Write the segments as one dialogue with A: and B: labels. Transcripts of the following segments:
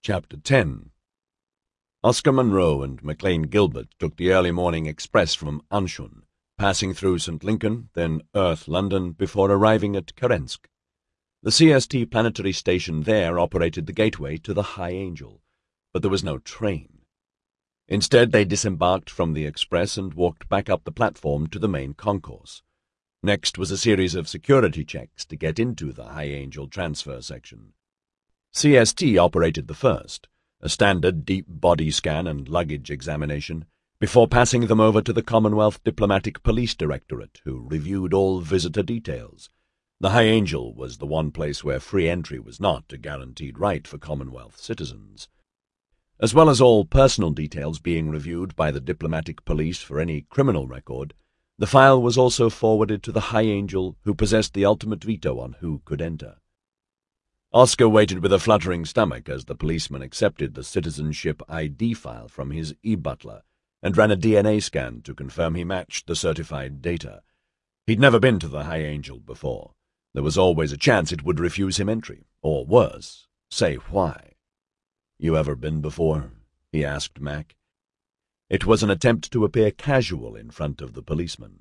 A: Chapter 10. Oscar Munro and Maclean Gilbert took the early morning express from Anshun, passing through St. Lincoln, then Earth London, before arriving at Kerensk. The CST planetary station there operated the gateway to the High Angel, but there was no train. Instead, they disembarked from the express and walked back up the platform to the main concourse. Next was a series of security checks to get into the High Angel transfer section. CST operated the first, a standard deep body scan and luggage examination, before passing them over to the Commonwealth Diplomatic Police Directorate, who reviewed all visitor details. The High Angel was the one place where free entry was not a guaranteed right for Commonwealth citizens. As well as all personal details being reviewed by the diplomatic police for any criminal record, the file was also forwarded to the High Angel, who possessed the ultimate veto on who could enter. Oscar waited with a fluttering stomach as the policeman accepted the citizenship ID file from his e-butler and ran a DNA scan to confirm he matched the certified data. He'd never been to the High Angel before. There was always a chance it would refuse him entry, or worse, say why. "You ever been before?" he asked Mac. It was an attempt to appear casual in front of the policeman.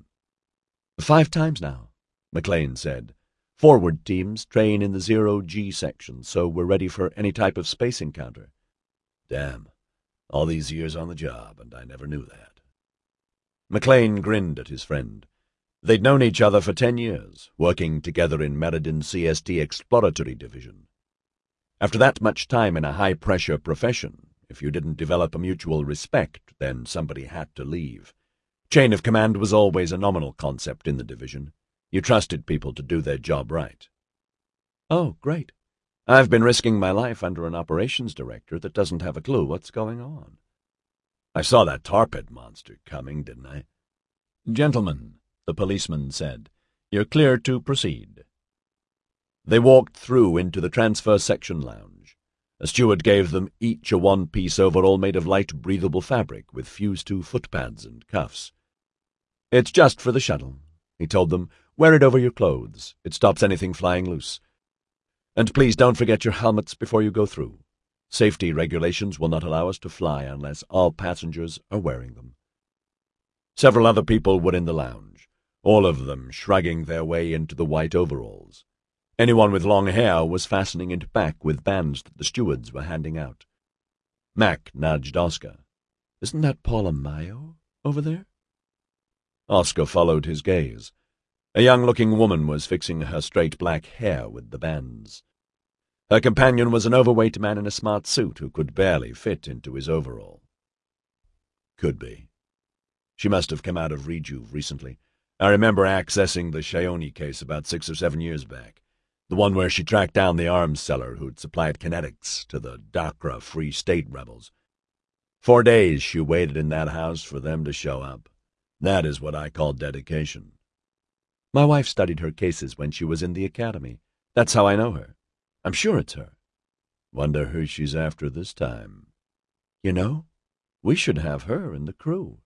A: "5 times now," Maclean said. "Forward teams train in the 0G section, so we're ready for any type of space encounter." "Damn, all these years on the job, and I never knew that." Maclean grinned at his friend. They'd known each other for 10 years, working together in Meriden CST Exploratory Division. After that much time in a high-pressure profession, if you didn't develop a mutual respect, then somebody had to leave. Chain of command was always a nominal concept in the division. You trusted people to do their job right. "Oh, great. I've been risking my life under an operations director that doesn't have a clue what's going on." "I saw that Tarped monster coming, didn't I?" "Gentlemen," the policeman said, "you're clear to proceed." They walked through into the transfer section lounge. A steward gave them each a one-piece overall made of light, breathable fabric with fused-to footpads and cuffs. "It's just for the shuttle," he told them. "Wear it over your clothes. It stops anything flying loose. And please don't forget your helmets before you go through. Safety regulations will not allow us to fly unless all passengers are wearing them." Several other people were in the lounge, all of them shrugging their way into the white overalls. Anyone with long hair was fastening it back with bands that the stewards were handing out. Mac nudged Oscar. "Isn't that Paula Mayo over there?" Oscar followed his gaze. A young-looking woman was fixing her straight black hair with the bands. Her companion was an overweight man in a smart suit who could barely fit into his overall. "Could be. She must have come out of Rejuve recently. I remember accessing the Shioni case about 6 or 7 years back. The one where she tracked down the arms seller who'd supplied kinetics to the Dakra Free State rebels. 4 days she waited in that house for them to show up. That is what I call dedication." "My wife studied her cases when she was in the academy. That's how I know her. I'm sure it's her." "Wonder who she's after this time." "You know, we should have her in the crew."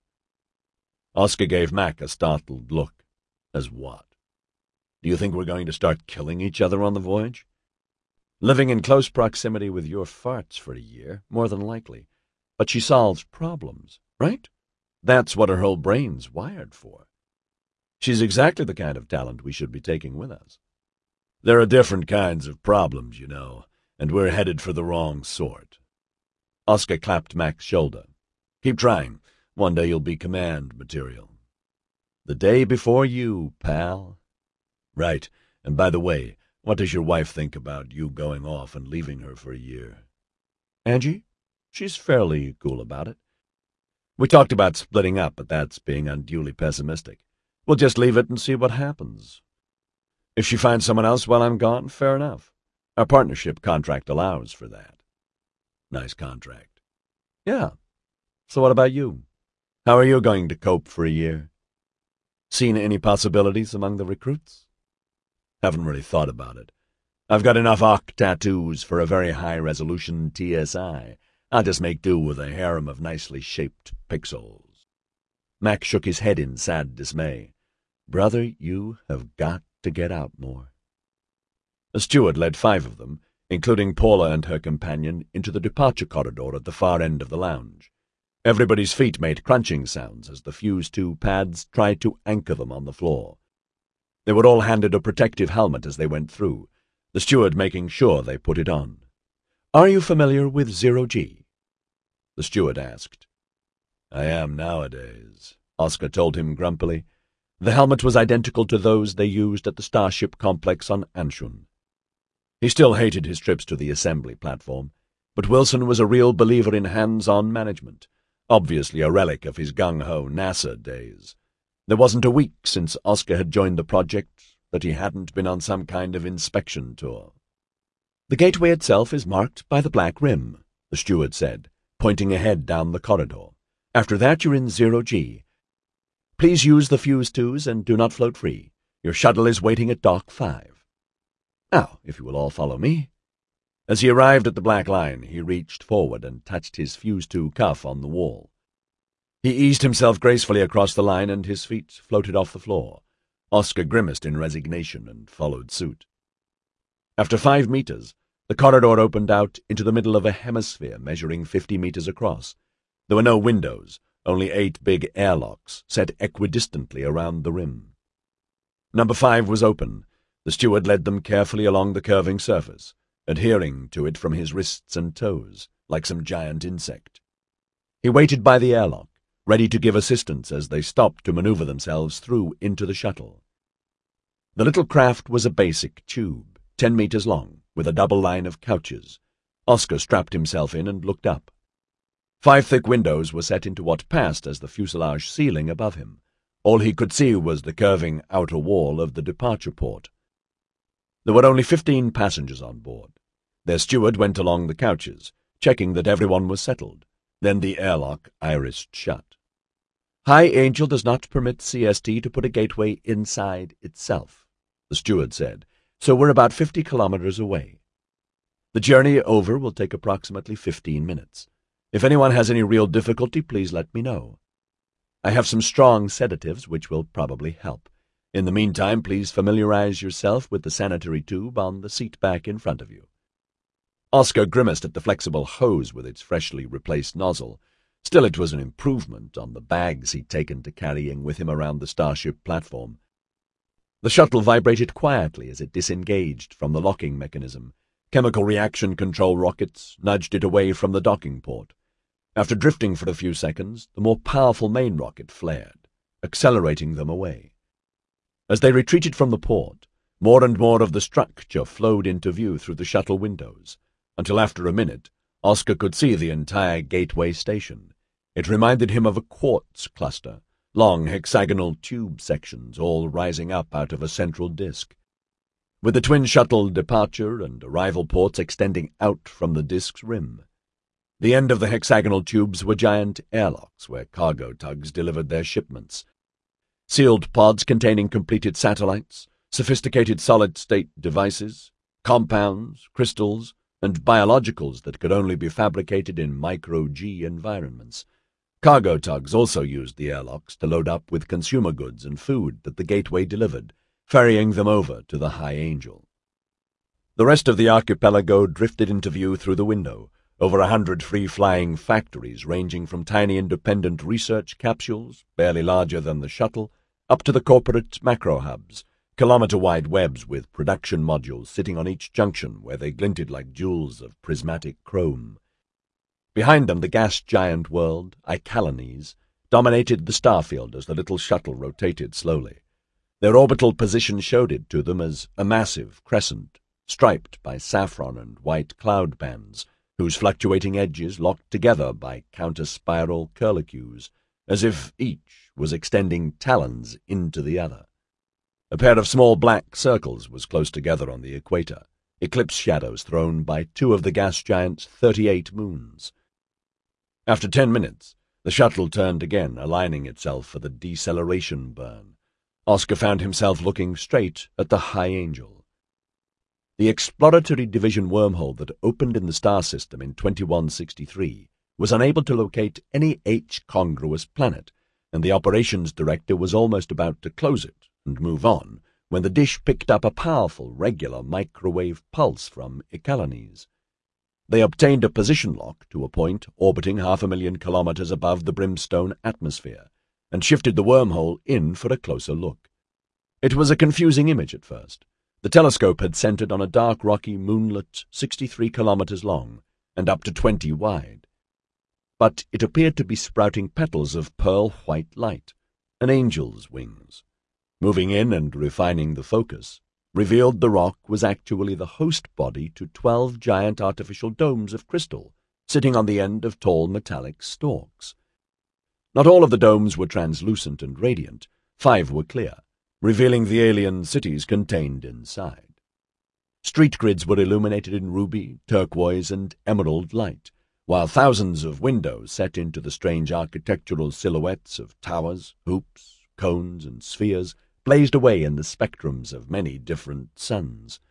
A: Oscar gave Mac a startled look. "As what? Do you think we're going to start killing each other on the voyage?" "Living in close proximity with your farts for a year, more than likely. But she solves problems, right? That's what her whole brain's wired for. She's exactly the kind of talent we should be taking with us." "There are different kinds of problems, you know, and we're headed for the wrong sort." Oscar clapped Mac's shoulder. "Keep trying. One day you'll be command material." "The day before you, pal." "Right. And by the way, what does your wife think about you going off and leaving her for a year?" "Angie? She's fairly cool about it. We talked about splitting up, but that's being unduly pessimistic. We'll just leave it and see what happens. If she finds someone else while I'm gone, fair enough. Our partnership contract allows for that." "Nice contract." "Yeah. So what about you? How are you going to cope for a year? Seen any possibilities among the recruits?" "Haven't really thought about it. I've got enough Ock tattoos for a very high-resolution TSI. I'll just make do with a harem of nicely shaped pixels." Mac shook his head in sad dismay. "Brother, you have got to get out more." A steward led 5 of them, including Paula and her companion, into the departure corridor at the far end of the lounge. Everybody's feet made crunching sounds as the fuse tube pads tried to anchor them on the floor. They were all handed a protective helmet as they went through, the steward making sure they put it on. "Are you familiar with Zero-G?" the steward asked. "I am nowadays," Oscar told him grumpily. The helmet was identical to those they used at the Starship complex on Anshun. He still hated his trips to the assembly platform, but Wilson was a real believer in hands-on management, obviously a relic of his gung-ho NASA days. There wasn't a week since Oscar had joined the project that he hadn't been on some kind of inspection tour. "The gateway itself is marked by the black rim," the steward said, pointing ahead down the corridor. "After that you're in Zero-G. Please use the fuse tubes and do not float free. Your shuttle is waiting at Dock 5. Now, if you will all follow me." As he arrived at the black line, he reached forward and touched his fuse tube cuff on the wall. He eased himself gracefully across the line and his feet floated off the floor. Oscar grimaced in resignation and followed suit. After 5 meters, the corridor opened out into the middle of a hemisphere measuring 50 meters across. There were no windows, only 8 big airlocks set equidistantly around the rim. Number 5 was open. The steward led them carefully along the curving surface, adhering to it from his wrists and toes, like some giant insect. He waited by the airlock, ready to give assistance as they stopped to maneuver themselves through into the shuttle. The little craft was a basic tube, 10 meters long, with a double line of couches. Oscar strapped himself in and looked up. 5 thick windows were set into what passed as the fuselage ceiling above him. All he could see was the curving outer wall of the departure port. There were only 15 passengers on board. Their steward went along the couches, checking that everyone was settled. Then the airlock irised shut. "High Angel does not permit CST to put a gateway inside itself," the steward said, "so we're about 50 kilometers away. The journey over will take approximately 15 minutes. If anyone has any real difficulty, please let me know. I have some strong sedatives which will probably help. In the meantime, please familiarize yourself with the sanitary tube on the seat back in front of you." Oscar grimaced at the flexible hose with its freshly replaced nozzle. Still, it was an improvement on the bags he'd taken to carrying with him around the Starship platform. The shuttle vibrated quietly as it disengaged from the locking mechanism. Chemical reaction control rockets nudged it away from the docking port. After drifting for a few seconds, the more powerful main rocket flared, accelerating them away. As they retreated from the port, more and more of the structure flowed into view through the shuttle windows, until after a minute, Oscar could see the entire gateway station. It reminded him of a quartz cluster, long hexagonal tube sections all rising up out of a central disk. With the twin shuttle departure and arrival ports extending out from the disk's rim. The end of the hexagonal tubes were giant airlocks where cargo tugs delivered their shipments. Sealed pods containing completed satellites, sophisticated solid-state devices, compounds, crystals, and biologicals that could only be fabricated in micro-G environments. Cargo tugs also used the airlocks to load up with consumer goods and food that the gateway delivered, ferrying them over to the High Angel. The rest of the archipelago drifted into view through the window, over 100 free-flying factories ranging from tiny independent research capsules, barely larger than the shuttle, up to the corporate macro-hubs, kilometer-wide webs with production modules sitting on each junction where they glinted like jewels of prismatic chrome. Behind them, the gas giant world, Icalanes, dominated the starfield as the little shuttle rotated slowly. Their orbital position showed it to them as a massive crescent, striped by saffron and white cloud bands, whose fluctuating edges locked together by counter-spiral curlicues, as if each was extending talons into the other. A pair of small black circles was close together on the equator, eclipse shadows thrown by 2 of the gas giant's 38 moons. After 10 minutes, the shuttle turned again, aligning itself for the deceleration burn. Oscar found himself looking straight at the High Angel. The exploratory division wormhole that opened in the star system in 2163 was unable to locate any H-congruous planet, and the operations director was almost about to close it and move on when the dish picked up a powerful, regular microwave pulse from Ecalanes. They obtained a position lock to a point orbiting 500,000 kilometers above the brimstone atmosphere, and shifted the wormhole in for a closer look. It was a confusing image at first. The telescope had centered on a dark, rocky moonlet 63 kilometers long and up to 20 wide. But it appeared to be sprouting petals of pearl-white light, an angel's wings. Moving in and refining the focus revealed the rock was actually the host body to 12 giant artificial domes of crystal sitting on the end of tall metallic stalks. Not all of the domes were translucent and radiant. 5 were clear, revealing the alien cities contained inside. Street grids were illuminated in ruby, turquoise, and emerald light, while thousands of windows set into the strange architectural silhouettes of towers, hoops, cones, and spheres blazed away in the spectrums of many different suns.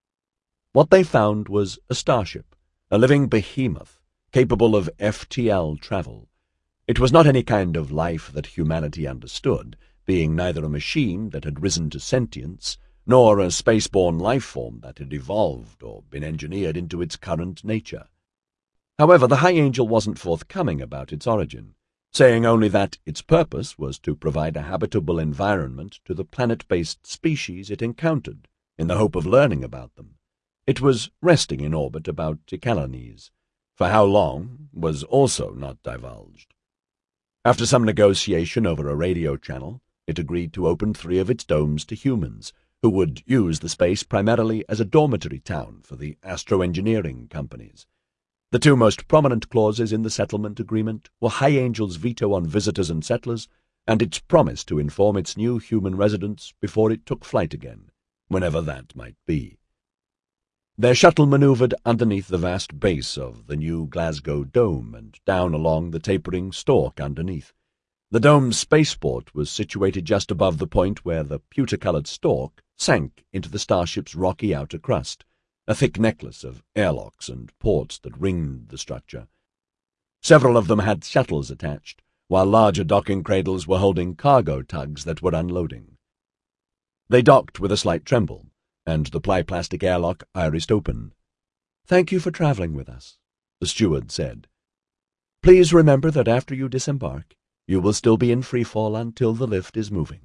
A: What they found was a starship, a living behemoth, capable of FTL travel. It was not any kind of life that humanity understood, being neither a machine that had risen to sentience, nor a spaceborne life form that had evolved or been engineered into its current nature. However, the High Angel wasn't forthcoming about its origin, saying only that its purpose was to provide a habitable environment to the planet-based species it encountered, in the hope of learning about them. It was resting in orbit about Ecalanes. For how long was also not divulged. After some negotiation over a radio channel, it agreed to open 3 of its domes to humans, who would use the space primarily as a dormitory town for the astro-engineering companies. The 2 most prominent clauses in the settlement agreement were High Angel's veto on visitors and settlers, and its promise to inform its new human residents before it took flight again, whenever that might be. Their shuttle maneuvered underneath the vast base of the new Glasgow dome and down along the tapering stalk underneath. The dome's spaceport was situated just above the point where the pewter-colored stalk sank into the starship's rocky outer crust, a thick necklace of airlocks and ports that ringed the structure. Several of them had shuttles attached, while larger docking cradles were holding cargo tugs that were unloading. They docked with a slight tremble, and the ply-plastic airlock irised open. "Thank you for traveling with us," the steward said. "Please remember that after you disembark, you will still be in freefall until the lift is moving."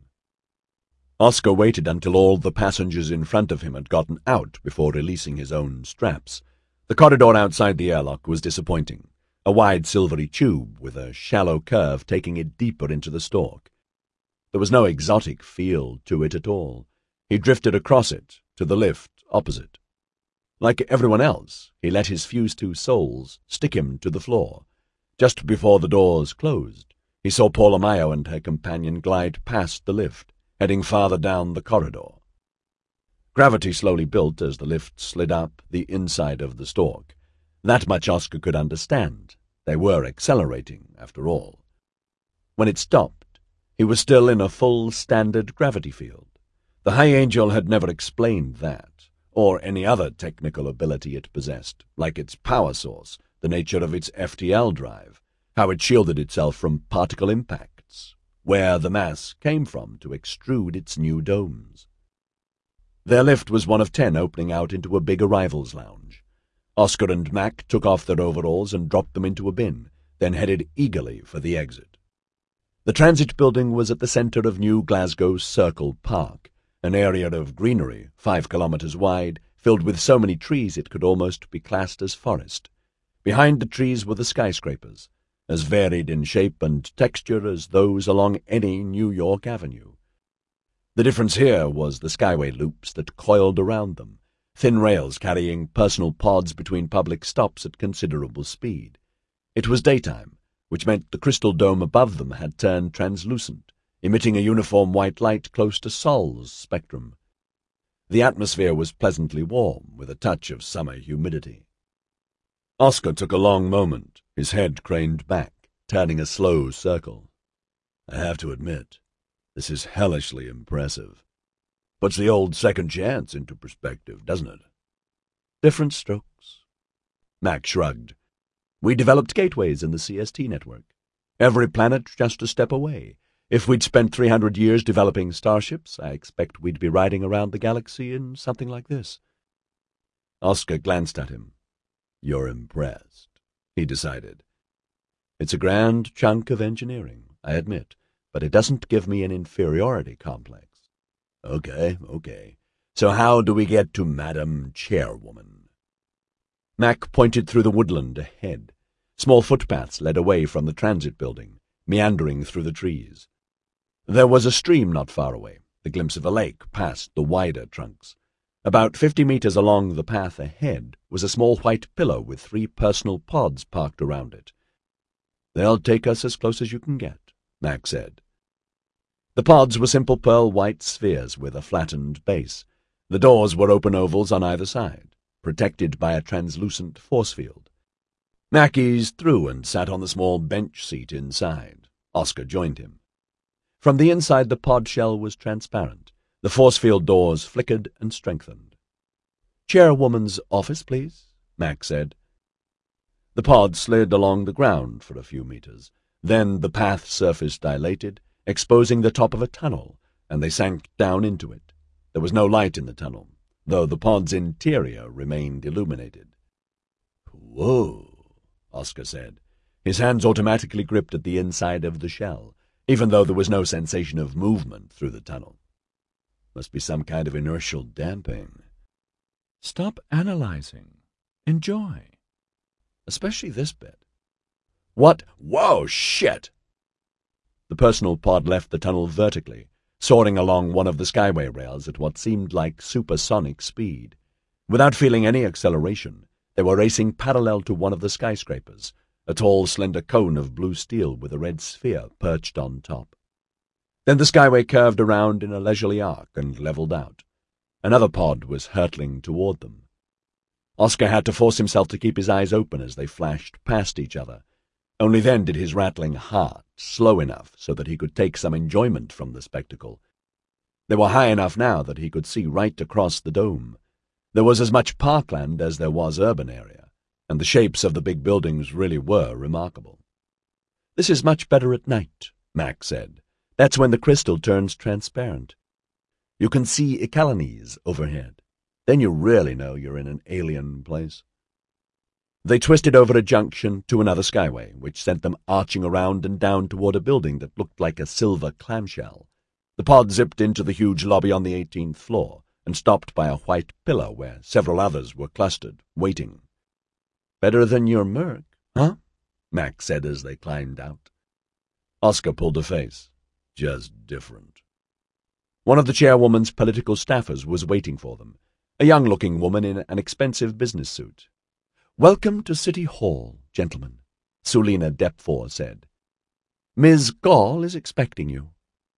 A: Oscar waited until all the passengers in front of him had gotten out before releasing his own straps. The corridor outside the airlock was disappointing, a wide silvery tube with a shallow curve taking it deeper into the stalk. There was no exotic feel to it at all. He drifted across it to the lift opposite. Like everyone else, he let his fused 2 souls stick him to the floor. Just before the doors closed, he saw Paula Mayo and her companion glide past the lift, heading farther down the corridor. Gravity slowly built as the lift slid up the inside of the stalk. That much Oscar could understand. They were accelerating, after all. When it stopped, he was still in a full standard gravity field. The High Angel had never explained that, or any other technical ability it possessed, like its power source, the nature of its FTL drive, how it shielded itself from particle impacts, where the mass came from to extrude its new domes. Their lift was one of 10 opening out into a big arrivals lounge. Oscar and Mac took off their overalls and dropped them into a bin, then headed eagerly for the exit. The transit building was at the center of New Glasgow's Circle Park, an area of greenery 5 kilometers wide, filled with so many trees it could almost be classed as forest. Behind the trees were the skyscrapers, as varied in shape and texture as those along any New York avenue. The difference here was the skyway loops that coiled around them, thin rails carrying personal pods between public stops at considerable speed. It was daytime, which meant the crystal dome above them had turned translucent, emitting a uniform white light close to Sol's spectrum. The atmosphere was pleasantly warm, with a touch of summer humidity. Oscar took a long moment, his head craned back, turning a slow circle. "I have to admit, this is hellishly impressive. Puts the old second chance into perspective, doesn't it?" "Different strokes." Mac shrugged. "We developed gateways in the CST network. Every planet just a step away. If we'd spent 300 years developing starships, I expect we'd be riding around the galaxy in something like this." Oscar glanced at him. "You're impressed," he decided. "It's a grand chunk of engineering, I admit, but it doesn't give me an inferiority complex." Okay. So how do we get to Madam Chairwoman?" Mac pointed through the woodland ahead. Small footpaths led away from the transit building, meandering through the trees. There was a stream not far away, the glimpse of a lake past the wider trunks. About 50 meters along the path ahead was a small white pillar with 3 personal pods parked around it. "They'll take us as close as you can get," Mac said. The pods were simple pearl-white spheres with a flattened base. The doors were open ovals on either side, protected by a translucent force field. Mac eased through and sat on the small bench seat inside. Oscar joined him. From the inside the pod shell was transparent. The force field doors flickered and strengthened. "Chairwoman's office, please," Mac said. The pod slid along the ground for a few meters. Then the path surface dilated, exposing the top of a tunnel, and they sank down into it. There was no light in the tunnel, though the pod's interior remained illuminated. "Whoa," Oscar said. His hands automatically gripped at the inside of the shell, even though there was no sensation of movement through the tunnel. Must be some kind of inertial damping. "Stop analyzing. Enjoy. Especially this bit." "What? Whoa, shit!" The personal pod left the tunnel vertically, soaring along one of the skyway rails at what seemed like supersonic speed. Without feeling any acceleration, they were racing parallel to one of the skyscrapers, a tall, slender cone of blue steel with a red sphere perched on top. Then the skyway curved around in a leisurely arc and leveled out. Another pod was hurtling toward them. Oscar had to force himself to keep his eyes open as they flashed past each other. Only then did his rattling heart slow enough so that he could take some enjoyment from the spectacle. They were high enough now that he could see right across the dome. There was as much parkland as there was urban area, and the shapes of the big buildings really were remarkable. "This is much better at night," Mac said. "That's when the crystal turns transparent. You can see Icalanes overhead. Then you really know you're in an alien place." They twisted over a junction to another skyway, which sent them arching around and down toward a building that looked like a silver clamshell. The pod zipped into the huge lobby on the 18th floor and stopped by a white pillar where several others were clustered, waiting. "Better than your Merc, huh?" Mac said as they climbed out. Oscar pulled a face. "Just different." One of the chairwoman's political staffers was waiting for them, a young-looking woman in an expensive business suit. "Welcome to City Hall, gentlemen," Sulina Depfor said. "Ms. Gall is expecting you."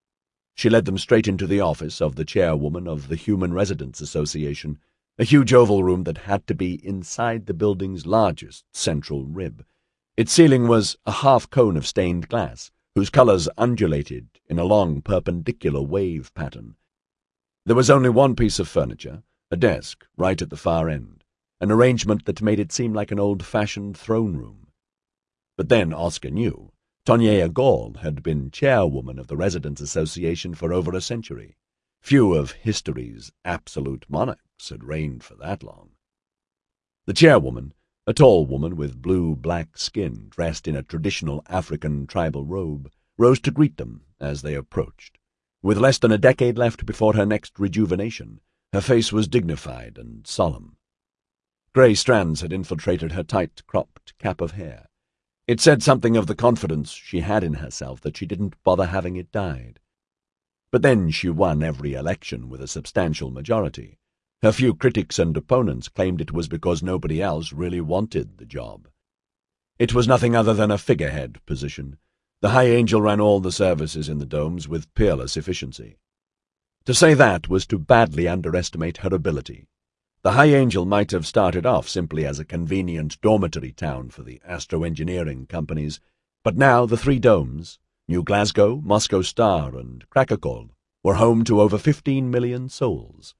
A: She led them straight into the office of the chairwoman of the Human Residents Association, a huge oval room that had to be inside the building's largest central rib. Its ceiling was a half-cone of stained glass, whose colors undulated in a long perpendicular wave pattern. There was only one piece of furniture, a desk right at the far end, an arrangement that made it seem like an old-fashioned throne room. But then Oscar knew Tonyea Gall had been chairwoman of the Residents' Association for over a century. Few of history's absolute monarchs had reigned for that long. The chairwoman, a tall woman with blue-black skin dressed in a traditional African tribal robe, rose to greet them as they approached. With less than a decade left before her next rejuvenation, her face was dignified and solemn. Grey strands had infiltrated her tight-cropped cap of hair. It said something of the confidence she had in herself that she didn't bother having it dyed. But then she won every election with a substantial majority. Her few critics and opponents claimed it was because nobody else really wanted the job. It was nothing other than a figurehead position. The High Angel ran all the services in the domes with peerless efficiency. To say that was to badly underestimate her ability. The High Angel might have started off simply as a convenient dormitory town for the astro-engineering companies, but now the 3 domes, New Glasgow, Moscow Star, and Krakatoa, were home to over 15 million souls.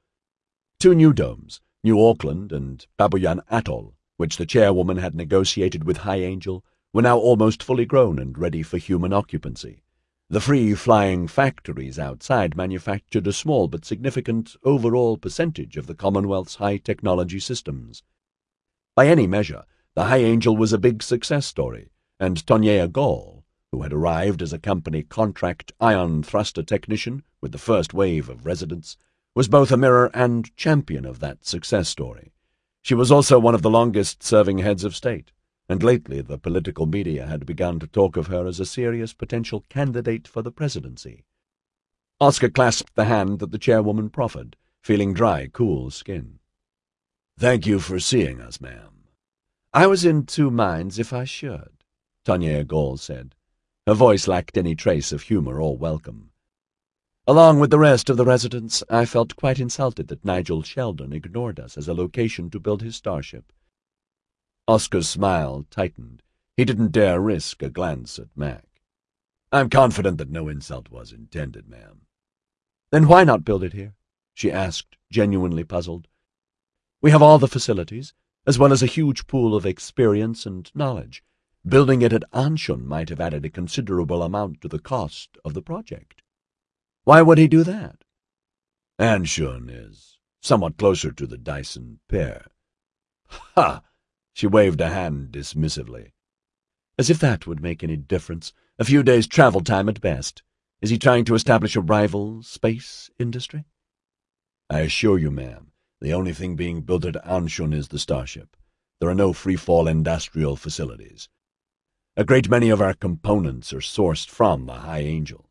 A: 2 new domes, New Auckland and Babuyan Atoll, which the chairwoman had negotiated with High Angel, were now almost fully grown and ready for human occupancy. The free-flying factories outside manufactured a small but significant overall percentage of the Commonwealth's high-technology systems. By any measure, the High Angel was a big success story, and Tonyea Gall, who had arrived as a company contract ion thruster technician with the first wave of residents, was both a mirror and champion of that success story. She was also one of the longest-serving heads of state, and lately the political media had begun to talk of her as a serious potential candidate for the presidency. Oscar clasped the hand that the chairwoman proffered, feeling dry, cool skin. "Thank you for seeing us, ma'am." "I was in two minds if I should," Tonyea Gall said. Her voice lacked any trace of humor or welcome. "Along with the rest of the residents, I felt quite insulted that Nigel Sheldon ignored us as a location to build his starship." Oscar's smile tightened. He didn't dare risk a glance at Mac. "I'm confident that no insult was intended, ma'am." "Then why not build it here?" she asked, genuinely puzzled. "We have all the facilities, as well as a huge pool of experience and knowledge. Building it at Anshun might have added a considerable amount to the cost of the project." "Why would he do that?" "Anshun is somewhat closer to the Dyson pair." "Ha!" She waved a hand dismissively. "As if that would make any difference. A few days' travel time at best. Is he trying to establish a rival space industry?" "I assure you, ma'am, the only thing being built at Anshun is the starship. There are no free-fall industrial facilities. A great many of our components are sourced from the High Angel."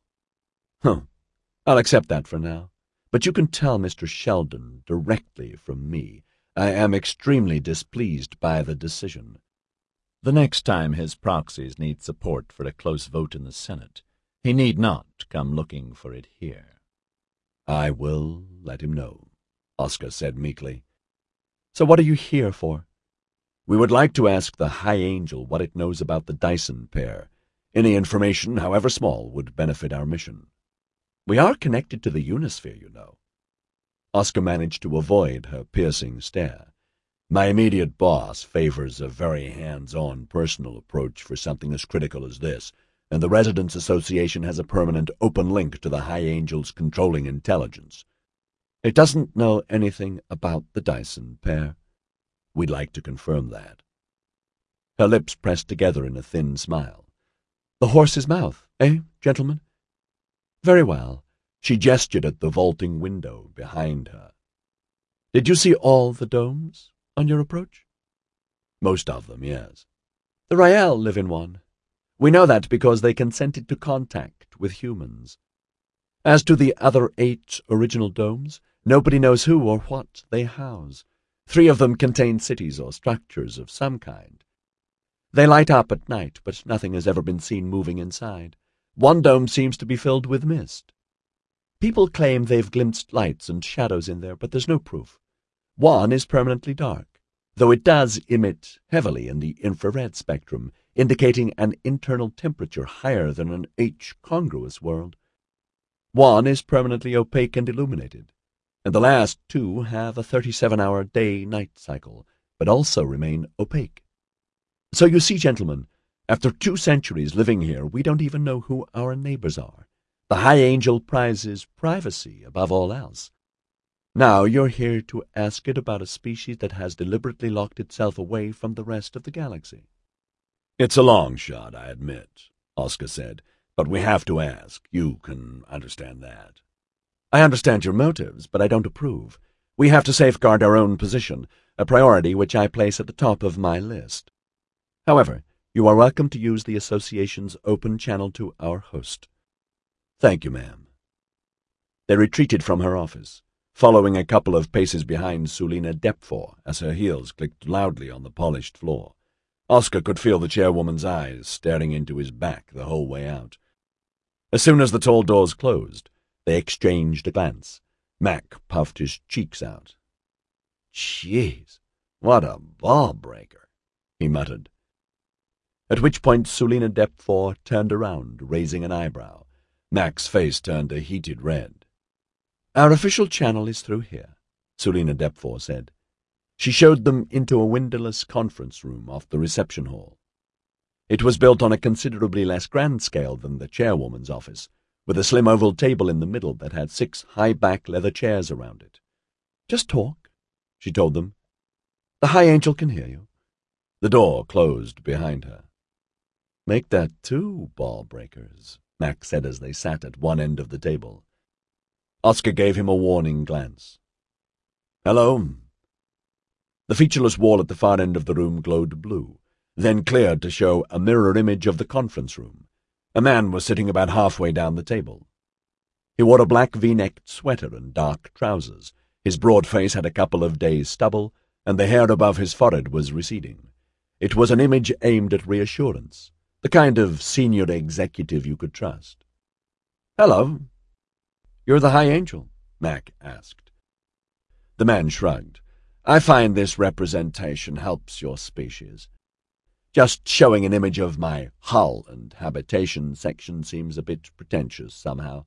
A: "I'll accept that for now. But you can tell Mr. Sheldon directly from me. I am extremely displeased by the decision. The next time his proxies need support for a close vote in the Senate, he need not come looking for it here." "I will let him know," Oscar said meekly. "So what are you here for?" "We would like to ask the High Angel what it knows about the Dyson pair. Any information, however small, would benefit our mission." "We are connected to the Unisphere, you know." Oscar managed to avoid her piercing stare. "My immediate boss favors a very hands-on personal approach for something as critical as this, and the Residents Association has a permanent open link to the High Angel's controlling intelligence." "It doesn't know anything about the Dyson pair." "We'd like to confirm that." Her lips pressed together in a thin smile. "The horse's mouth, eh, gentlemen?" "Very well." She gestured at the vaulting window behind her. "Did you see all the domes on your approach?" "Most of them, yes." "The Rael live in one. We know that because they consented to contact with humans. As to the other 8 original domes, nobody knows who or what they house. 3 of them contain cities or structures of some kind. They light up at night, but nothing has ever been seen moving inside. One dome seems to be filled with mist. People claim they've glimpsed lights and shadows in there, but there's no proof. One is permanently dark, though it does emit heavily in the infrared spectrum, indicating an internal temperature higher than an H-congruous world. One is permanently opaque and illuminated, and the last 2 have a 37-hour day-night cycle, but also remain opaque. So you see, gentlemen, after 2 centuries living here, we don't even know who our neighbors are. The High Angel prizes privacy above all else. Now you're here to ask it about a species that has deliberately locked itself away from the rest of the galaxy." "It's a long shot, I admit," Oscar said, "but we have to ask. You can understand that." "I understand your motives, but I don't approve. We have to safeguard our own position, a priority which I place at the top of my list. However, you are welcome to use the Association's open channel to our host." "Thank you, ma'am." They retreated from her office, following a couple of paces behind Sulina Depfor as her heels clicked loudly on the polished floor. Oscar could feel the chairwoman's eyes staring into his back the whole way out. As soon as the tall doors closed, they exchanged a glance. Mac puffed his cheeks out. "Jeez, what a ball-breaker," he muttered. At which point Sulina Depfor turned around, raising an eyebrow. Mac's face turned a heated red. "Our official channel is through here," Sulina Depfor said. She showed them into a windowless conference room off the reception hall. It was built on a considerably less grand scale than the chairwoman's office, with a slim oval table in the middle that had 6 high-back leather chairs around it. "Just talk," she told them. "The High Angel can hear you." The door closed behind her. "Make that 2 ball breakers," Max said as they sat at one end of the table. Oscar gave him a warning glance. "Hello." The featureless wall at the far end of the room glowed blue, then cleared to show a mirror image of the conference room. A man was sitting about halfway down the table. He wore a black V-necked sweater and dark trousers. His broad face had a couple of days' stubble, and the hair above his forehead was receding. It was an image aimed at reassurance, the kind of senior executive you could trust. "Hello." "You're the High Angel?" Mac asked. The man shrugged. "I find this representation helps your species. Just showing an image of my hull and habitation section seems a bit pretentious somehow."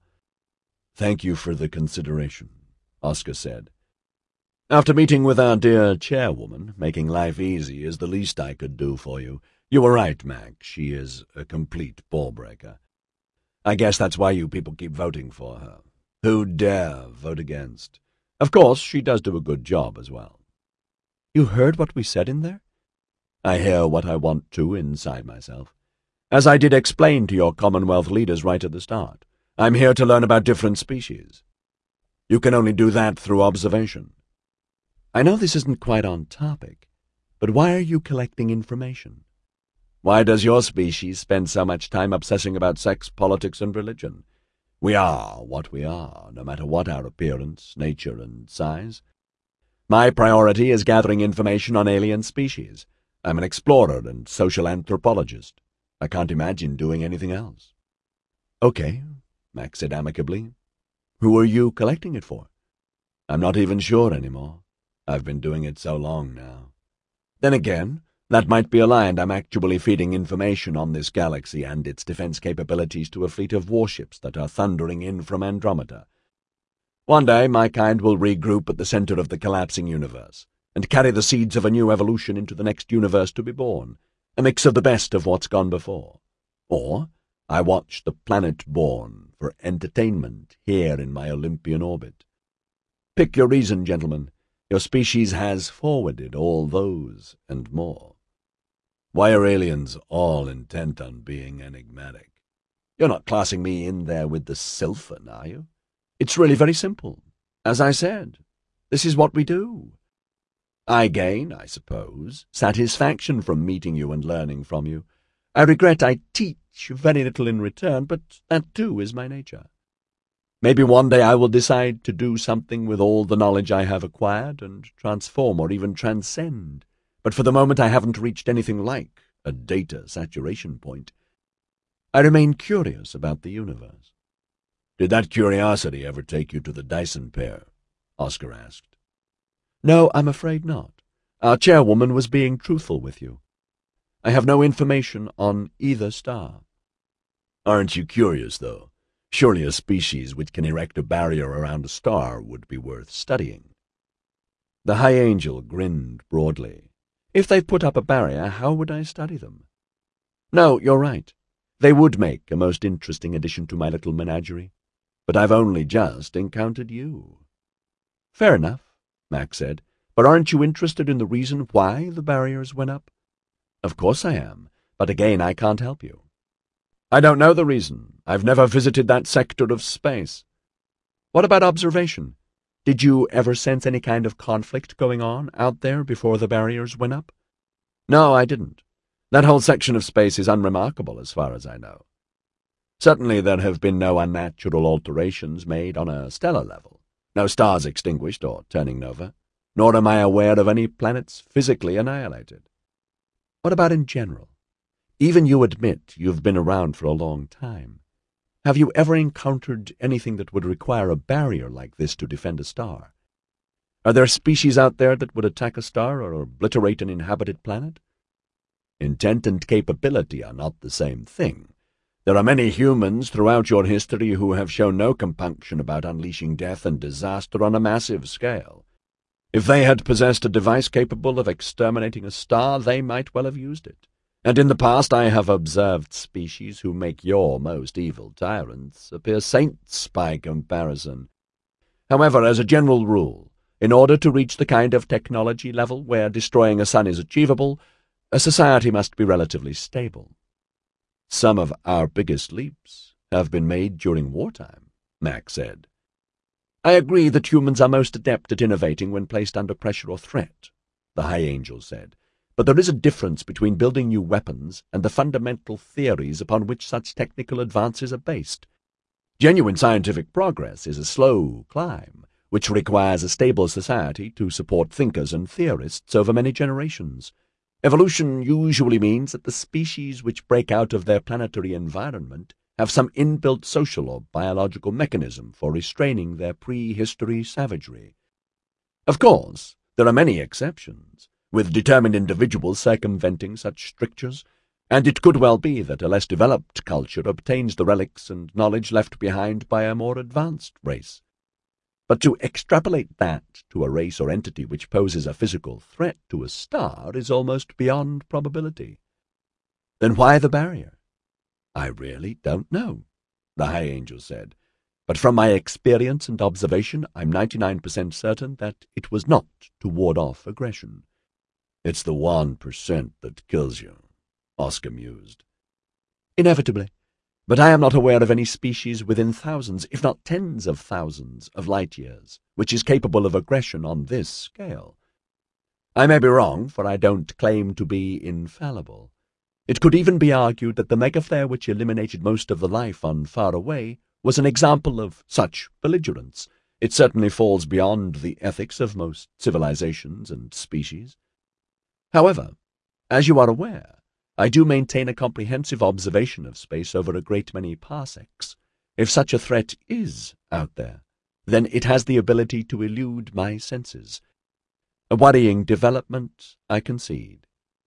A: "Thank you for the consideration," Oscar said. "After meeting with our dear chairwoman, making life easy is the least I could do for you. You were right, Mac. She is a complete ball-breaker. I guess that's why you people keep voting for her. Who dare vote against? Of course, she does do a good job as well." "You heard what we said in there?" "I hear what I want to inside myself. As I did explain to your Commonwealth leaders right at the start, I'm here to learn about different species. You can only do that through observation." "I know this isn't quite on topic, but why are you collecting information?" "Why does your species spend so much time obsessing about sex, politics, and religion? We are what we are, no matter what our appearance, nature, and size. My priority is gathering information on alien species. I'm an explorer and social anthropologist. I can't imagine doing anything else." "Okay," Max said amicably. "Who are you collecting it for?" "I'm not even sure anymore. I've been doing it so long now. Then again, that might be a lie, and I'm actually feeding information on this galaxy and its defense capabilities to a fleet of warships that are thundering in from Andromeda. One day my kind will regroup at the center of the collapsing universe and carry the seeds of a new evolution into the next universe to be born, a mix of the best of what's gone before. Or I watch the planet born for entertainment here in my Olympian orbit. Pick your reason, gentlemen. Your species has forwarded all those and more." "Why are aliens all intent on being enigmatic? You're not classing me in there with the Sylphan, are you? It's really very simple. As I said, this is what we do. I gain, I suppose, satisfaction from meeting you and learning from you. I regret I teach very little in return, but that too is my nature. Maybe one day I will decide to do something with all the knowledge I have acquired and transform or even transcend, but for the moment I haven't reached anything like a data saturation point. I remain curious about the universe." "Did that curiosity ever take you to the Dyson pair?" Oscar asked. "No, I'm afraid not. Our chairwoman was being truthful with you. I have no information on either star." "Aren't you curious, though? Surely a species which can erect a barrier around a star would be worth studying." The High Angel grinned broadly. "If they've put up a barrier, how would I study them?" "No, you're right. They would make a most interesting addition to my little menagerie. But I've only just encountered you." "Fair enough," Mac said. "But aren't you interested in the reason why the barriers went up?" "Of course I am, but again I can't help you." "I don't know the reason. I've never visited that sector of space." "What about observation? Did you ever sense any kind of conflict going on out there before the barriers went up?" "No, I didn't. That whole section of space is unremarkable as far as I know. Certainly there have been no unnatural alterations made on a stellar level, no stars extinguished or turning nova, nor am I aware of any planets physically annihilated." "What about in general? Even you admit you've been around for a long time. Have you ever encountered anything that would require a barrier like this to defend a star? Are there species out there that would attack a star or obliterate an inhabited planet?" "Intent and capability are not the same thing. There are many humans throughout your history who have shown no compunction about unleashing death and disaster on a massive scale. If they had possessed a device capable of exterminating a star, they might well have used it. And in the past I have observed species who make your most evil tyrants appear saints by comparison. However, as a general rule, in order to reach the kind of technology level where destroying a sun is achievable, a society must be relatively stable. Some of our biggest leaps have been made during wartime, Mac said. I agree that humans are most adept at innovating when placed under pressure or threat, the High Angel said. But there is a difference between building new weapons and the fundamental theories upon which such technical advances are based. Genuine scientific progress is a slow climb, which requires a stable society to support thinkers and theorists over many generations. Evolution usually means that the species which break out of their planetary environment have some inbuilt social or biological mechanism for restraining their prehistory savagery. Of course, there are many exceptions, with determined individuals circumventing such strictures, and it could well be that a less developed culture obtains the relics and knowledge left behind by a more advanced race. But to extrapolate that to a race or entity which poses a physical threat to a star is almost beyond probability. Then why the barrier? I really don't know, the High Angel said, but from my experience and observation I'm 99% certain that it was not to ward off aggression. It's the 1% that kills you, Oscar mused. Inevitably, but I am not aware of any species within thousands, if not tens of thousands, of light-years, which is capable of aggression on this scale. I may be wrong, for I don't claim to be infallible. It could even be argued that the megaflare which eliminated most of the life on Far Away was an example of such belligerence. It certainly falls beyond the ethics of most civilizations and species. However, as you are aware, I do maintain a comprehensive observation of space over a great many parsecs. If such a threat is out there, then it has the ability to elude my senses. A worrying development, I concede.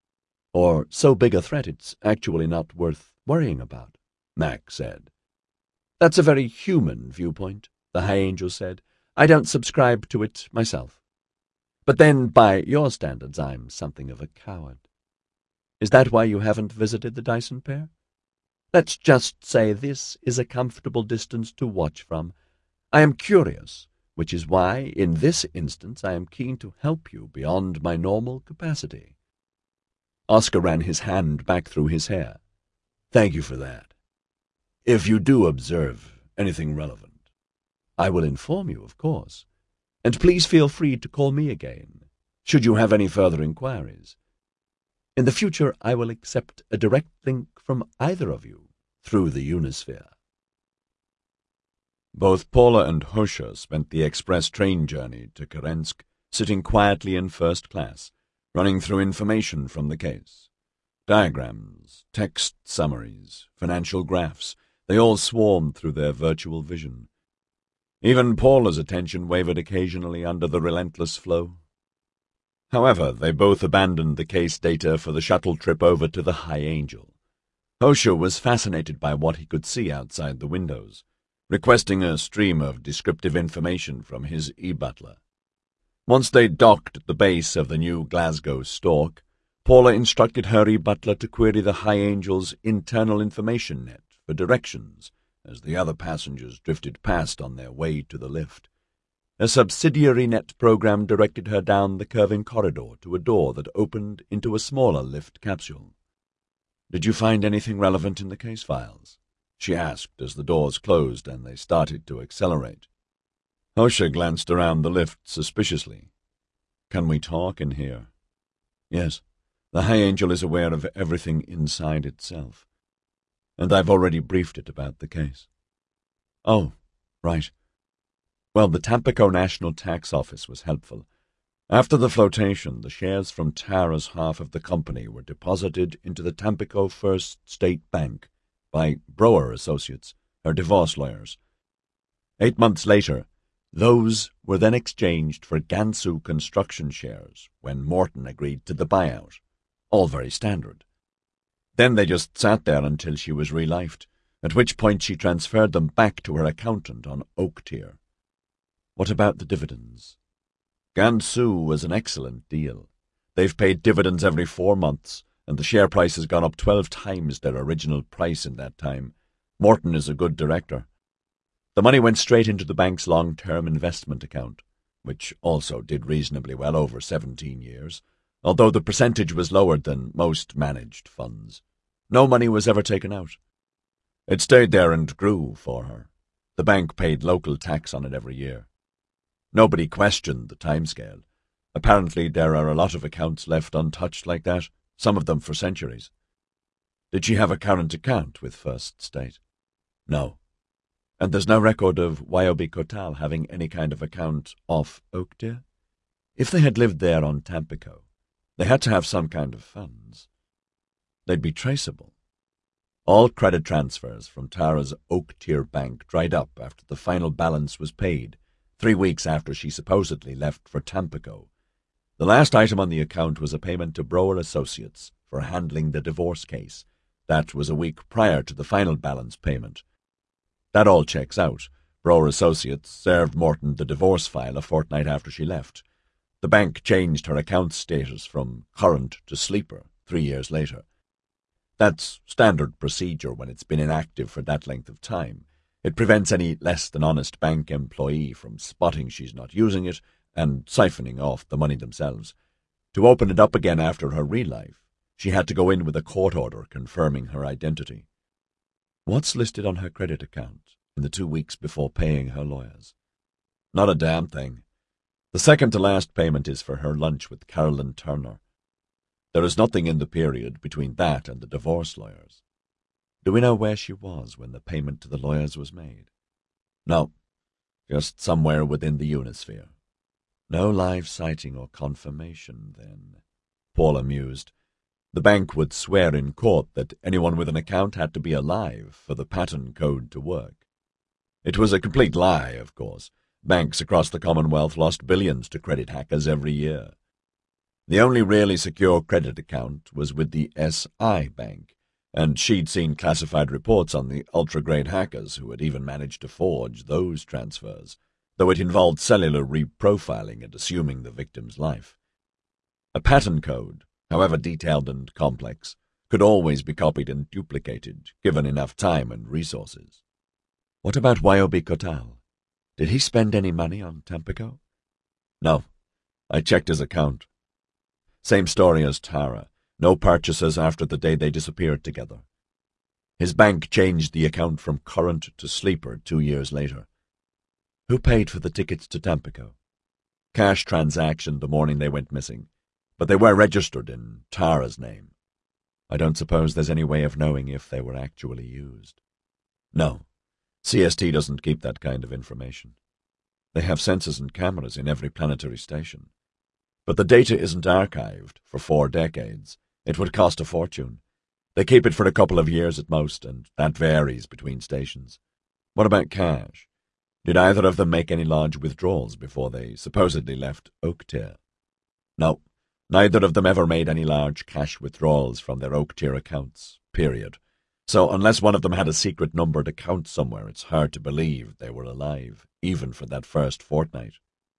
A: Or so big a threat it's actually not worth worrying about, Mac said. That's a very human viewpoint, the High Angel said. I don't subscribe to it myself. But then, by your standards, I'm something of a coward. Is that why you haven't visited the Dyson pair? Let's just say this is a comfortable distance to watch from. I am curious, which is why, in this instance, I am keen to help you beyond my normal capacity. Oscar ran his hand back through his hair. Thank you for that. If you do observe anything relevant, I will inform you, of course. And please feel free to call me again, should you have any further inquiries. In the future, I will accept a direct link from either of you through the Unisphere. Both Paula and Hosha spent the express train journey to Kerensk sitting quietly in first class, running through information from the case. Diagrams, text summaries, financial graphs, they all swarmed through their virtual vision. Even Paula's attention wavered occasionally under the relentless flow. However, they both abandoned the case data for the shuttle trip over to the High Angel. Hosha was fascinated by what he could see outside the windows, requesting a stream of descriptive information from his e-butler. Once they docked at the base of the new Glasgow Stork, Paula instructed her e-butler to query the High Angel's internal information net for directions as the other passengers drifted past on their way to the lift. A subsidiary net program directed her down the curving corridor to a door that opened into a smaller lift capsule. "Did you find anything relevant in the case files?" she asked as the doors closed and they started to accelerate. Hosha glanced around the lift suspiciously. "Can we talk in here?" "Yes. The High Angel is aware of everything inside itself. And I've already briefed it about the case." "Oh, right. Well, the Tampico National Tax Office was helpful. After the flotation, the shares from Tara's half of the company were deposited into the Tampico First State Bank by Brower Associates, her divorce lawyers. 8 months later, those were then exchanged for Gansu Construction shares when Morton agreed to the buyout. All very standard. Then they just sat there until she was relifed, at which point she transferred them back to her accountant on Oak Tier. What about the dividends? Gansu was an excellent deal. They've paid dividends every 4 months, and the share price has gone up 12 times their original price in that time. Morton is a good director. The money went straight into the bank's long-term investment account, which also did reasonably well over 17 years, although the percentage was lower than most managed funds. No money was ever taken out. It stayed there and grew for her. The bank paid local tax on it every year. Nobody questioned the timescale. Apparently there are a lot of accounts left untouched like that, some of them for centuries. Did she have a current account with First State? No. And there's no record of Wyobe Kotal having any kind of account off Oakdeer? If they had lived there on Tampico, they had to have some kind of funds. They'd be traceable. All credit transfers from Tara's Oakdeer bank dried up after the final balance was paid, 3 weeks after she supposedly left for Tampico. The last item on the account was a payment to Brower Associates for handling the divorce case. That was a week prior to the final balance payment. That all checks out. Brower Associates served Morton the divorce file a fortnight after she left. The bank changed her account status from current to sleeper 3 years later. That's standard procedure when it's been inactive for that length of time. It prevents any less-than-honest bank employee from spotting she's not using it and siphoning off the money themselves. To open it up again after her real life, she had to go in with a court order confirming her identity. What's listed on her credit account in the 2 weeks before paying her lawyers? Not a damn thing. The second-to-last payment is for her lunch with Carolyn Turner. There is nothing in the period between that and the divorce lawyers. Do we know where she was when the payment to the lawyers was made? No, just somewhere within the Unisphere. No live sighting or confirmation, then, Paula mused. The bank would swear in court that anyone with an account had to be alive for the pattern code to work. It was a complete lie, of course. Banks across the Commonwealth lost billions to credit hackers every year. The only really secure credit account was with the SI Bank, and she'd seen classified reports on the ultra-grade hackers who had even managed to forge those transfers, though it involved cellular reprofiling and assuming the victim's life. A pattern code, however detailed and complex, could always be copied and duplicated, given enough time and resources. What about Wyobe Kotal? Did he spend any money on Tampico? No. I checked his account. Same story as Tara. No purchases after the day they disappeared together. His bank changed the account from current to sleeper 2 years later. Who paid for the tickets to Tampico? Cash transaction the morning they went missing, but they were registered in Tara's name. I don't suppose there's any way of knowing if they were actually used. No, CST doesn't keep that kind of information. They have sensors and cameras in every planetary station. But the data isn't archived for 4 decades. It would cost a fortune. They keep it for a couple of years at most, and that varies between stations. What about cash? Did either of them make any large withdrawals before they supposedly left Oakdeer? No, neither of them ever made any large cash withdrawals from their Oakdeer accounts, period. So unless one of them had a secret numbered account somewhere, it's hard to believe they were alive, even for that first fortnight.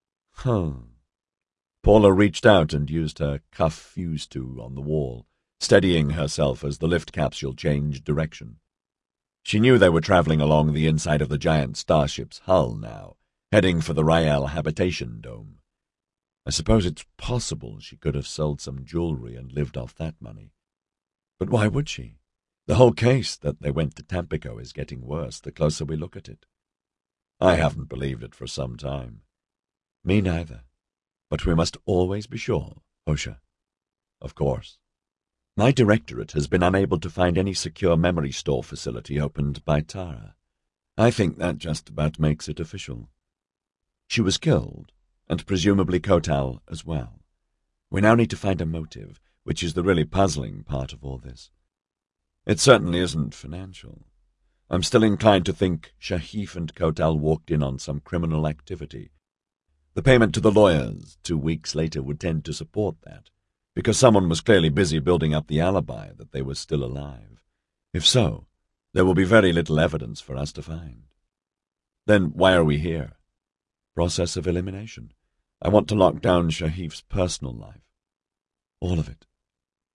A: Paula reached out and used her cuff fuse tube on the wall, steadying herself as the lift capsule changed direction. She knew they were traveling along the inside of the giant starship's hull now, heading for the Rael habitation dome. I suppose it's possible she could have sold some jewelry and lived off that money. But why would she? The whole case that they went to Tampico is getting worse the closer we look at it. I haven't believed it for some time. Me neither. But we must always be sure, Osha. Of course. My directorate has been unable to find any secure memory store facility opened by Tara. I think that just about makes it official. She was killed, and presumably Kotal as well. We now need to find a motive, which is the really puzzling part of all this. It certainly isn't financial. I'm still inclined to think Shahif and Kotal walked in on some criminal activity. The payment to the lawyers 2 weeks later would tend to support that, because someone was clearly busy building up the alibi that they were still alive. If so, there will be very little evidence for us to find. Then why are we here? Process of elimination. I want to lock down Shahif's personal life. All of it.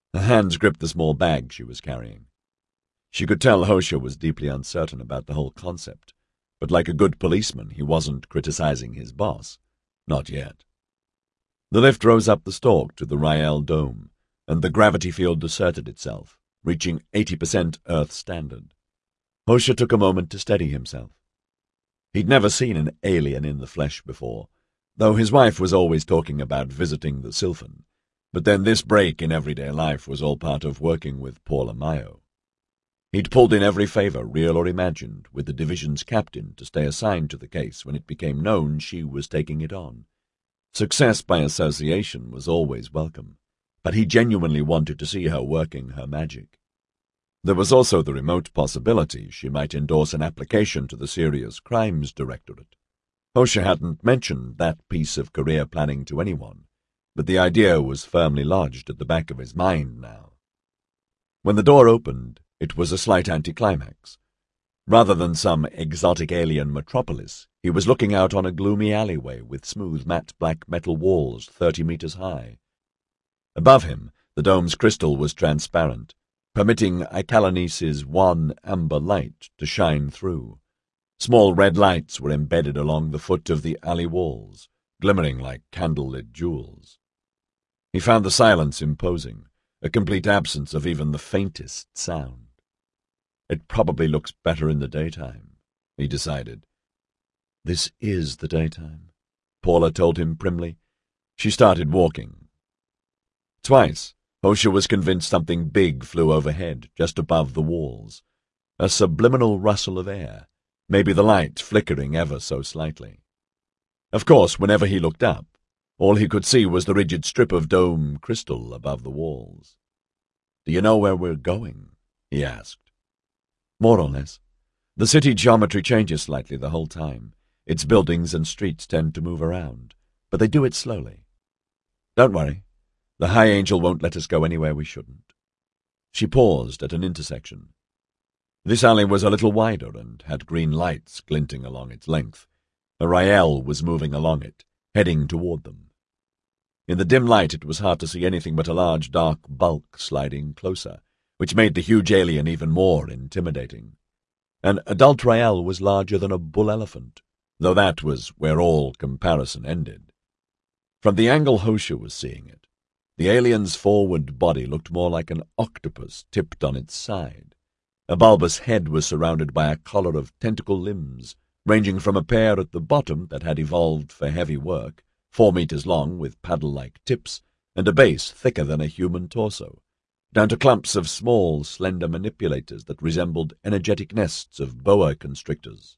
A: Her hands gripped the small bag she was carrying. She could tell Hosha was deeply uncertain about the whole concept, but like a good policeman, he wasn't criticizing his boss. Not yet. The lift rose up the stalk to the Rael dome, and the gravity field asserted itself, reaching 80% Earth standard. Hosha took a moment to steady himself. He'd never seen an alien in the flesh before, though his wife was always talking about visiting the Sylphan. But then this break in everyday life was all part of working with Paula Mayo. He'd pulled in every favor, real or imagined, with the division's captain to stay assigned to the case when it became known she was taking it on. Success by association was always welcome, but he genuinely wanted to see her working her magic. There was also the remote possibility she might endorse an application to the Serious Crimes Directorate. Hosha hadn't mentioned that piece of career planning to anyone, but the idea was firmly lodged at the back of his mind now. When the door opened, it was a slight anticlimax. Rather than some exotic alien metropolis, he was looking out on a gloomy alleyway with smooth matte black metal walls 30 meters high. Above him, the dome's crystal was transparent, permitting Icalanis's wan amber light to shine through. Small red lights were embedded along the foot of the alley walls, glimmering like candle-lit jewels. He found the silence imposing, a complete absence of even the faintest sound. It probably looks better in the daytime, he decided. This is the daytime, Paula told him primly. She started walking. Twice, Hosha was convinced something big flew overhead, just above the walls. A subliminal rustle of air, maybe the light flickering ever so slightly. Of course, whenever he looked up, all he could see was the rigid strip of dome crystal above the walls. "Do you know where we're going?" he asked. "More or less. The city geometry changes slightly the whole time. Its buildings and streets tend to move around, but they do it slowly. Don't worry. The High Angel won't let us go anywhere we shouldn't." She paused at an intersection. This alley was a little wider and had green lights glinting along its length. A Rael was moving along it, heading toward them. In the dim light it was hard to see anything but a large dark bulk sliding closer, which made the huge alien even more intimidating. An adult Rael was larger than a bull elephant, though that was where all comparison ended. From the angle Hosha was seeing it, the alien's forward body looked more like an octopus tipped on its side. A bulbous head was surrounded by a collar of tentacle limbs, ranging from a pair at the bottom that had evolved for heavy work, 4 meters long with paddle-like tips, and a base thicker than a human torso, down to clumps of small, slender manipulators that resembled energetic nests of boa constrictors.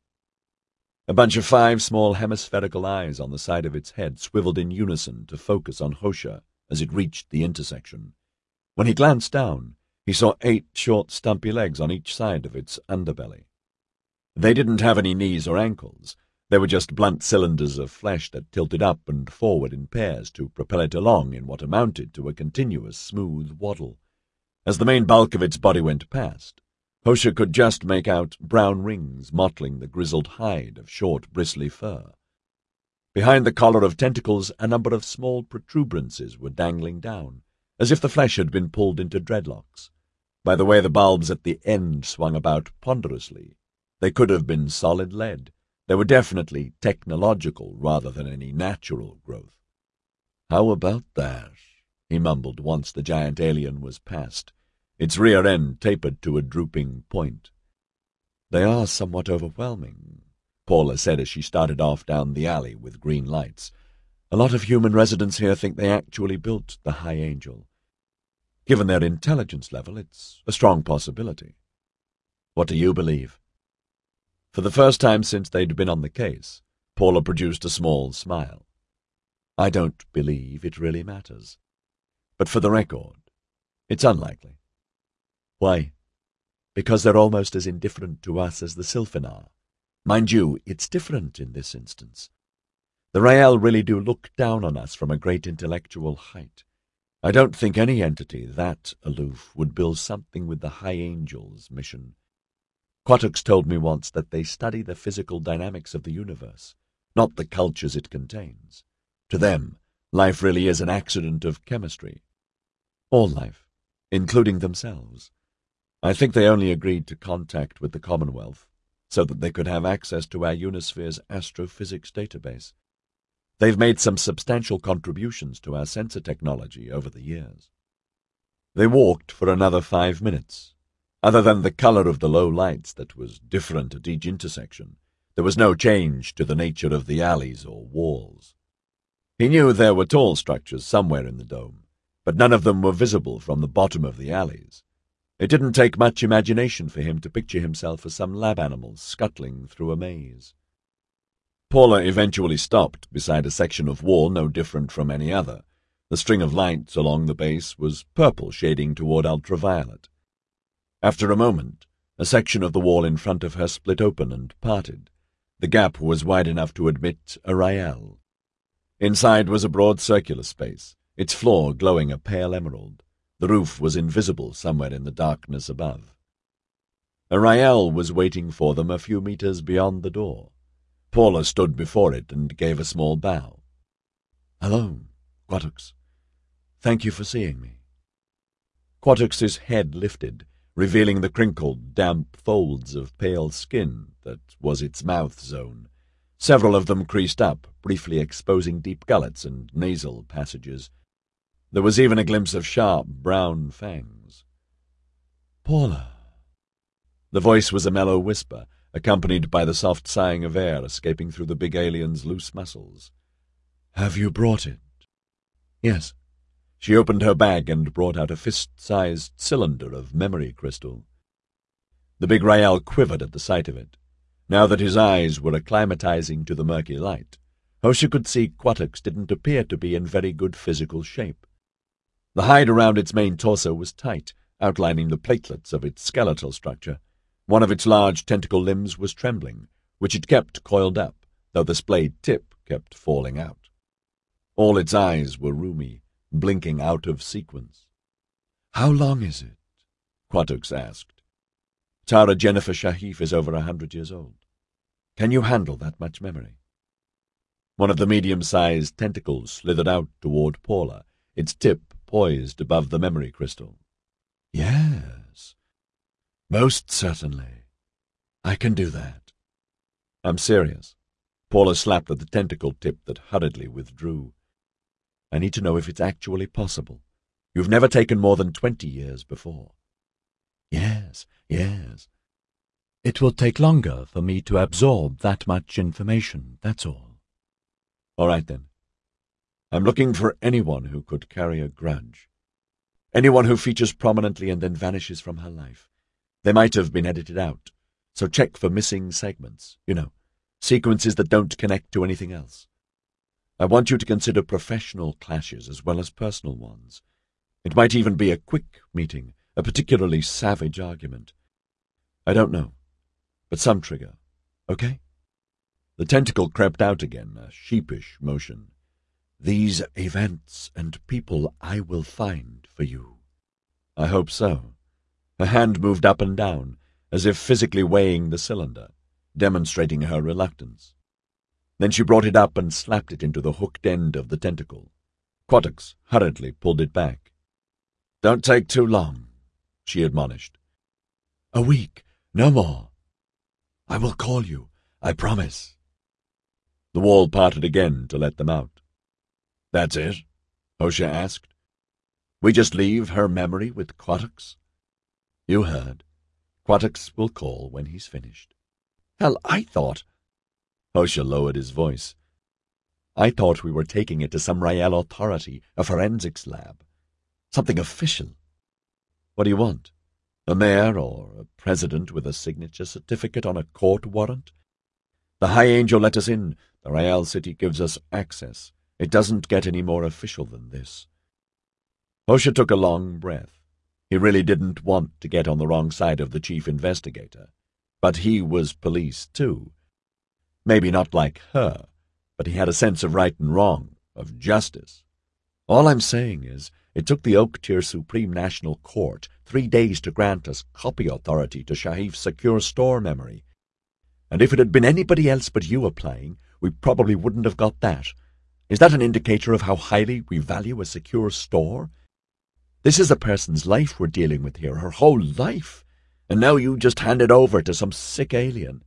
A: A bunch of 5 small hemispherical eyes on the side of its head swiveled in unison to focus on Hosha as it reached the intersection. When he glanced down, he saw 8 short, stumpy legs on each side of its underbelly. They didn't have any knees or ankles. They were just blunt cylinders of flesh that tilted up and forward in pairs to propel it along in what amounted to a continuous, smooth waddle. As the main bulk of its body went past, Hosha could just make out brown rings mottling the grizzled hide of short, bristly fur. Behind the collar of tentacles, a number of small protuberances were dangling down, as if the flesh had been pulled into dreadlocks. By the way the bulbs at the end swung about ponderously, they could have been solid lead. They were definitely technological rather than any natural growth. "How about that?" he mumbled once the giant alien was past. Its rear end tapered to a drooping point. "They are somewhat overwhelming," Paula said as she started off down the alley with green lights. "A lot of human residents here think they actually built the High Angel. Given their intelligence level, it's a strong possibility. What do you believe?" For the first time since they'd been on the case, Paula produced a small smile. "I don't believe it really matters. But for the record, it's unlikely." "Why?" "Because they're almost as indifferent to us as the Sylphan are. Mind you, it's different in this instance. The Rael really do look down on us from a great intellectual height. I don't think any entity that aloof would build something with the High Angel's mission. Quatux told me once that they study the physical dynamics of the universe, not the cultures it contains. To them, life really is an accident of chemistry. All life. including themselves. I think they only agreed to contact with the Commonwealth so that they could have access to our Unisphere's astrophysics database. They've made some substantial contributions to our sensor technology over the years. They walked for another 5 minutes. Other than the color of the low lights that was different at each intersection, there was no change to the nature of the alleys or walls. He knew there were tall structures somewhere in the dome, but none of them were visible from the bottom of the alleys. It didn't take much imagination for him to picture himself as some lab animal scuttling through a maze. Paula eventually stopped beside a section of wall no different from any other. The string of lights along the base was purple shading toward ultraviolet. After a moment, a section of the wall in front of her split open and parted. The gap was wide enough to admit a Rael. Inside was a broad circular space, its floor glowing a pale emerald. The roof was invisible somewhere in the darkness above. A Rael was waiting for them a few meters beyond the door. Paula stood before it and gave a small bow. "Hello, Quattux. Thank you for seeing me." Quattux's head lifted, revealing the crinkled, damp folds of pale skin that was its mouth zone. Several of them creased up, briefly exposing deep gullets and nasal passages. There was even a glimpse of sharp, brown fangs. "Paula." The voice was a mellow whisper, accompanied by the soft sighing of air escaping through the big alien's loose muscles. "Have you brought it?" "Yes." She opened her bag and brought out a fist-sized cylinder of memory crystal. The big Rael quivered at the sight of it. Now that his eyes were acclimatizing to the murky light, Hosha could see Quattux didn't appear to be in very good physical shape. The hide around its main torso was tight, outlining the platelets of its skeletal structure. One of its large tentacle limbs was trembling, which it kept coiled up, though the splayed tip kept falling out. All its eyes were rheumy, blinking out of sequence. "How long is it?" Quattux asked. "Tara Jennifer Shahif is over 100 years old. Can you handle that much memory?" One of the medium-sized tentacles slithered out toward Paula, its tip poised above the memory crystal. "Yes, most certainly. I can do that." "I'm serious." Paula slapped at the tentacle tip that hurriedly withdrew. "I need to know if it's actually possible. You've never taken more than 20 years before." Yes. It will take longer for me to absorb that much information, that's all." "All right, then. I'm looking for anyone who could carry a grudge. Anyone who features prominently and then vanishes from her life. They might have been edited out, so check for missing segments, sequences that don't connect to anything else. I want you to consider professional clashes as well as personal ones. It might even be a quick meeting, a particularly savage argument. I don't know, but some trigger, okay?" The tentacle crept out again, a sheepish motion. "These events and people I will find for you." "I hope so." Her hand moved up and down, as if physically weighing the cylinder, demonstrating her reluctance. Then she brought it up and slapped it into the hooked end of the tentacle. Quattux hurriedly pulled it back. "Don't take too long," she admonished. "A week, no more. I will call you, I promise." The wall parted again to let them out. "That's it?" Hosha asked. "We just leave her memory with Quattux?" "You heard. Quattux will call when he's finished." "Hell, I thought—" Hosha lowered his voice. "I thought we were taking it to some Rael authority, a forensics lab. Something official. What do you want? A mayor or a president with a signature certificate on a court warrant? The High Angel let us in. The Rael City gives us access. It doesn't get any more official than this." Hosha took a long breath. He really didn't want to get on the wrong side of the chief investigator. But he was police, too. Maybe not like her, but he had a sense of right and wrong, of justice. "All I'm saying is, it took the Oak-Tier Supreme National Court 3 days to grant us copy authority to Shahif's secure store memory. And if it had been anybody else but you applying, we probably wouldn't have got that. Is that an indicator of how highly we value a secure store?" This is a person's life we're dealing with here, her whole life. And now you just hand it over to some sick alien.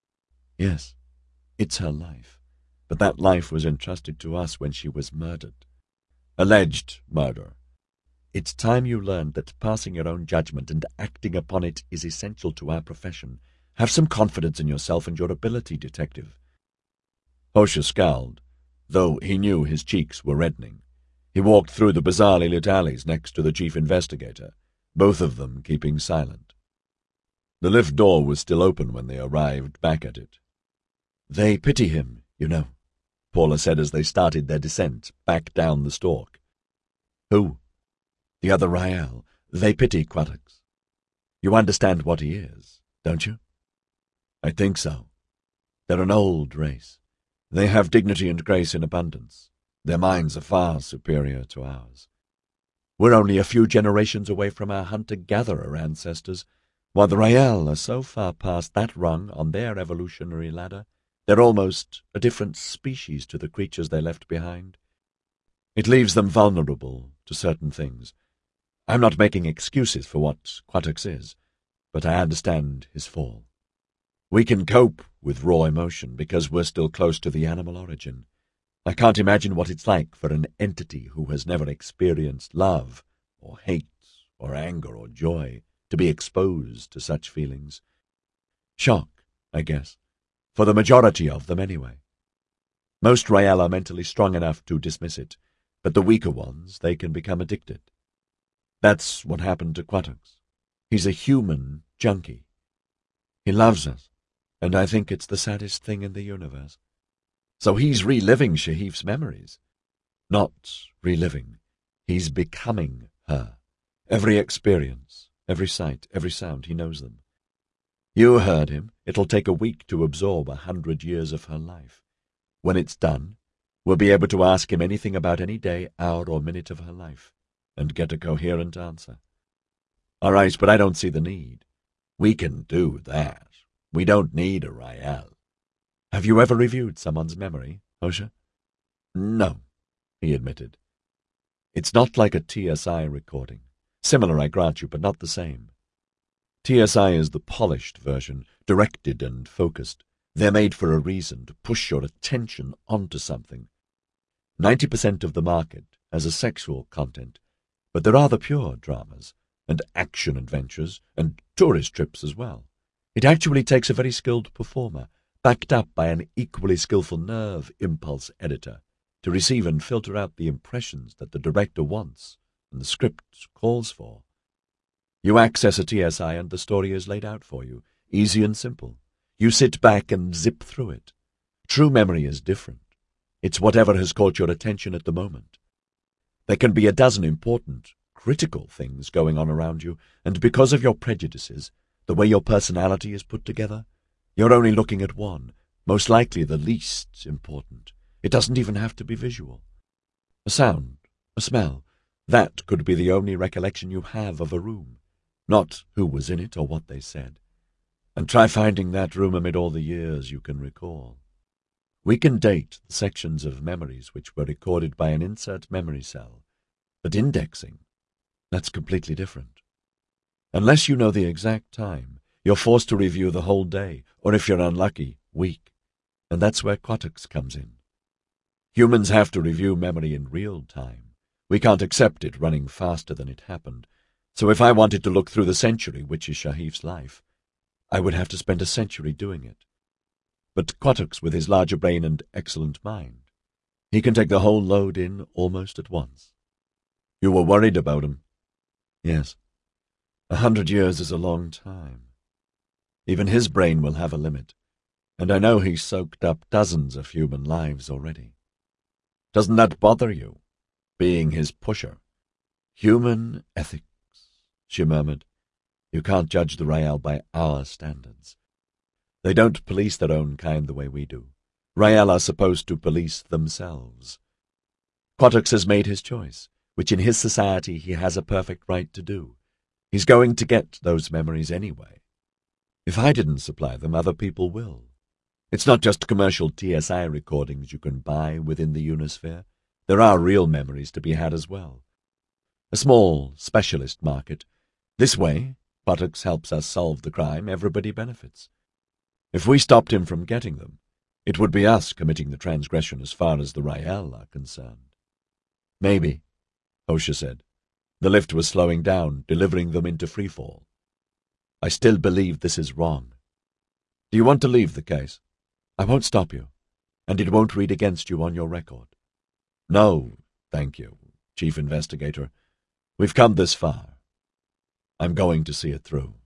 A: Yes, it's her life. But that life was entrusted to us when she was murdered. Alleged murder. It's time you learned that passing your own judgment and acting upon it is essential to our profession. Have some confidence in yourself and your ability, detective. Hosher scowled, though he knew his cheeks were reddening. He walked through the bizarrely lit alleys next to the chief investigator, both of them keeping silent. The lift door was still open when they arrived back at it. They pity him, you know, Paula said as they started their descent back down the stalk. Who? The other Rael. They pity Quattucks. You understand what he is, don't you? I think so. They're an old race. They have dignity and grace in abundance. Their minds are far superior to ours. We're only a few generations away from our hunter-gatherer ancestors, while the Rael are so far past that rung on their evolutionary ladder, they're almost a different species to the creatures they left behind. It leaves them vulnerable to certain things. I'm not making excuses for what Quattucks is, but I understand his fall. We can cope with raw emotion because we're still close to the animal origin. I can't imagine what it's like for an entity who has never experienced love, or hate, or anger, or joy, to be exposed to such feelings. Shock, I guess, for the majority of them anyway. Most Rael are mentally strong enough to dismiss it, but the weaker ones, they can become addicted. That's what happened to Quattucks. He's a human junkie. He loves us, and I think it's the saddest thing in the universe. So he's reliving Shahif's memories. Not reliving. He's becoming her. Every experience, every sight, every sound, he knows them. You heard him. It'll take a week to absorb 100 years of her life. When it's done, we'll be able to ask him anything about any day, hour, or minute of her life, and get a coherent answer. All right, but I don't see the need. We can do that. We don't need a Rael. Have you ever reviewed someone's memory, Hosher? No, he admitted. It's not like a TSI recording. Similar, I grant you, but not the same. TSI is the polished version, directed and focused. They're made for a reason, to push your attention onto something. 90% of the market has a sexual content, but there are the pure dramas, and action adventures, and tourist trips as well. It actually takes a very skilled performer, backed up by an equally skillful nerve impulse editor, to receive and filter out the impressions that the director wants and the script calls for. You access a TSI and the story is laid out for you, easy and simple. You sit back and zip through it. True memory is different. It's whatever has caught your attention at the moment. There can be a dozen important, critical things going on around you, and because of your prejudices, the way your personality is put together, you're only looking at one, most likely the least important. It doesn't even have to be visual. A sound, a smell, that could be the only recollection you have of a room, not who was in it or what they said. And try finding that room amid all the years you can recall. We can date the sections of memories which were recorded by an insert memory cell, but indexing, that's completely different. Unless you know the exact time, you're forced to review the whole day, or if you're unlucky, week. And that's where Quattucks comes in. Humans have to review memory in real time. We can't accept it running faster than it happened. So if I wanted to look through the century, which is Shahif's life, I would have to spend a century doing it. But Quattucks, with his larger brain and excellent mind, he can take the whole load in almost at once. You were worried about him? Yes. 100 years is a long time. Even his brain will have a limit, and I know he's soaked up dozens of human lives already. Doesn't that bother you, being his pusher? Human ethics, she murmured. You can't judge the Rael by our standards. They don't police their own kind the way we do. Rael are supposed to police themselves. Quattucks has made his choice, which in his society he has a perfect right to do. He's going to get those memories anyway. If I didn't supply them, other people will. It's not just commercial TSI recordings you can buy within the Unisphere. There are real memories to be had as well. A small, specialist market. This way, buttocks helps us solve the crime, everybody benefits. If we stopped him from getting them, it would be us committing the transgression as far as the Rael are concerned. Maybe, Osha said. The lift was slowing down, delivering them into freefall. I still believe this is wrong. Do you want to leave the case? I won't stop you, and it won't read against you on your record. No, thank you, Chief Investigator. We've come this far. I'm going to see it through.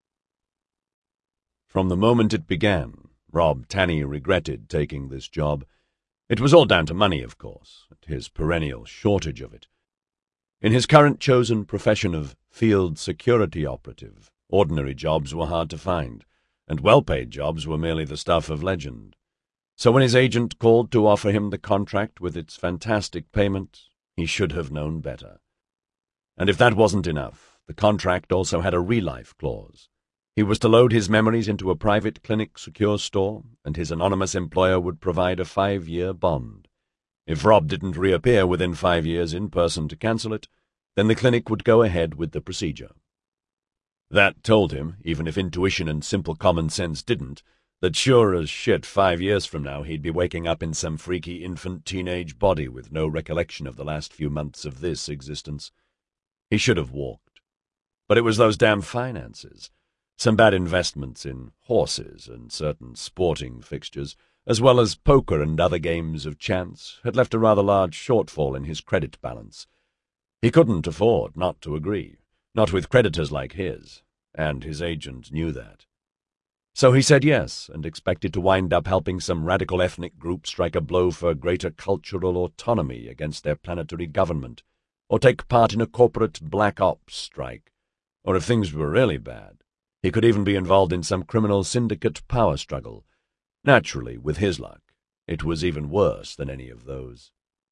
A: From the moment it began, Rob Tanney regretted taking this job. It was all down to money, of course, and his perennial shortage of it. In his current chosen profession of field security operative, ordinary jobs were hard to find, and well-paid jobs were merely the stuff of legend. So when his agent called to offer him the contract with its fantastic payment, he should have known better. And if that wasn't enough, the contract also had a re-life clause. He was to load his memories into a private clinic secure store, and his anonymous employer would provide a 5-year bond. If Rob didn't reappear within 5 years in person to cancel it, then the clinic would go ahead with the procedure. That told him, even if intuition and simple common sense didn't, that sure as shit 5 years from now he'd be waking up in some freaky infant teenage body with no recollection of the last few months of this existence. He should have walked. But it was those damn finances. Some bad investments in horses and certain sporting fixtures, as well as poker and other games of chance, had left a rather large shortfall in his credit balance. He couldn't afford not to agree, not with creditors like his, and his agent knew that. So he said yes, and expected to wind up helping some radical ethnic group strike a blow for greater cultural autonomy against their planetary government, or take part in a corporate black ops strike, or if things were really bad, he could even be involved in some criminal syndicate power struggle. Naturally, with his luck, it was even worse than any of those.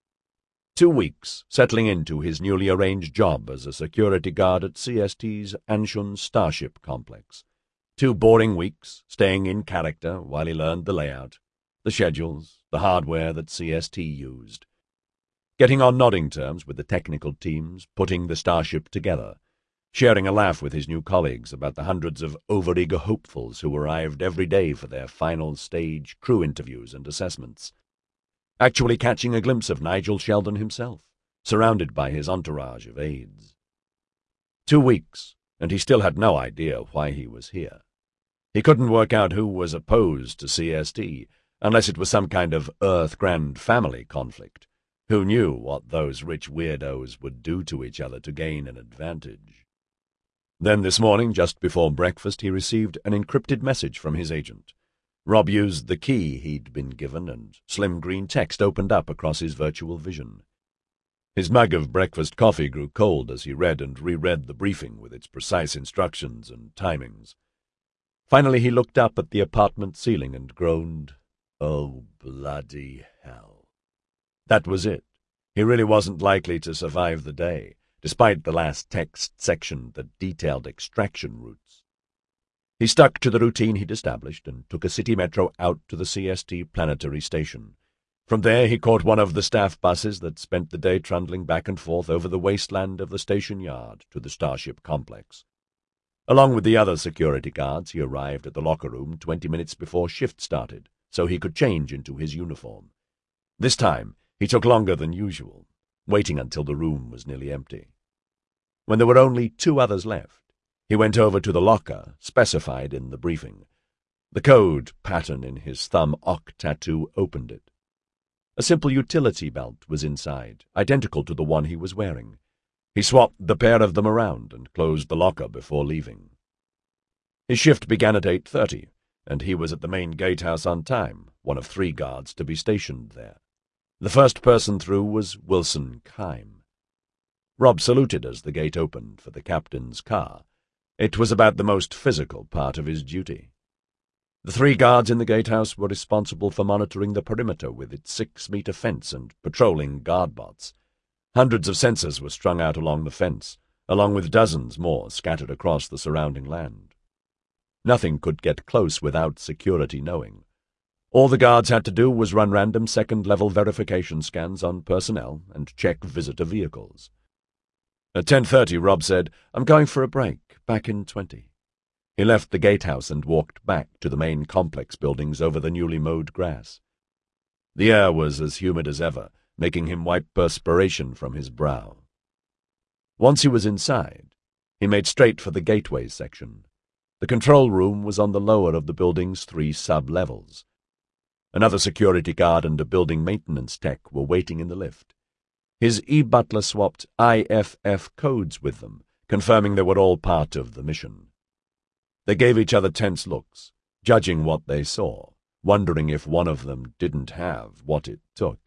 A: 2 weeks settling into his newly arranged job as a security guard at CST's Anshun Starship Complex. 2 boring weeks staying in character while he learned the layout, the schedules, the hardware that CST used. Getting on nodding terms with the technical teams, putting the Starship together, sharing a laugh with his new colleagues about the hundreds of overeager hopefuls who arrived every day for their final stage crew interviews and assessments. Actually catching a glimpse of Nigel Sheldon himself, surrounded by his entourage of aides. 2 weeks, and he still had no idea why he was here. He couldn't work out who was opposed to CST, unless it was some kind of Earth Grand Family conflict. Who knew what those rich weirdos would do to each other to gain an advantage? Then this morning, just before breakfast, he received an encrypted message from his agent. Rob used the key he'd been given, and slim green text opened up across his virtual vision. His mug of breakfast coffee grew cold as he read and reread the briefing with its precise instructions and timings. Finally he looked up at the apartment ceiling and groaned, "Oh, bloody hell." That was it. He really wasn't likely to survive the day, despite the last text section that detailed extraction routes. He stuck to the routine he'd established and took a city metro out to the CST planetary station. From there he caught one of the staff buses that spent the day trundling back and forth over the wasteland of the station yard to the Starship complex. Along with the other security guards, he arrived at the locker room 20 minutes before shift started, so he could change into his uniform. This time he took longer than usual, waiting until the room was nearly empty. When there were only 2 others left, he went over to the locker specified in the briefing. The code pattern in his thumb Ock tattoo opened it. A simple utility belt was inside, identical to the one he was wearing. He swapped the pair of them around and closed the locker before leaving. His shift began at 8:30, and he was at the main gatehouse on time, one of 3 guards to be stationed there. The first person through was Wilson Keim. Rob saluted as the gate opened for the captain's car. It was about the most physical part of his duty. The 3 guards in the gatehouse were responsible for monitoring the perimeter with its 6-meter fence and patrolling guard bots. Hundreds of sensors were strung out along the fence, along with dozens more scattered across the surrounding land. Nothing could get close without security knowing. All the guards had to do was run random second-level verification scans on personnel and check visitor vehicles. At 10:30, Rob said, "I'm going for a break. Back in 20." He left the gatehouse and walked back to the main complex buildings over the newly mowed grass. The air was as humid as ever, making him wipe perspiration from his brow. Once he was inside, he made straight for the gateway section. The control room was on the lower of the building's 3 sub-levels. Another security guard and a building maintenance tech were waiting in the lift. His e-butler swapped IFF codes with them, confirming they were all part of the mission. They gave each other tense looks, judging what they saw, wondering if one of them didn't have what it took.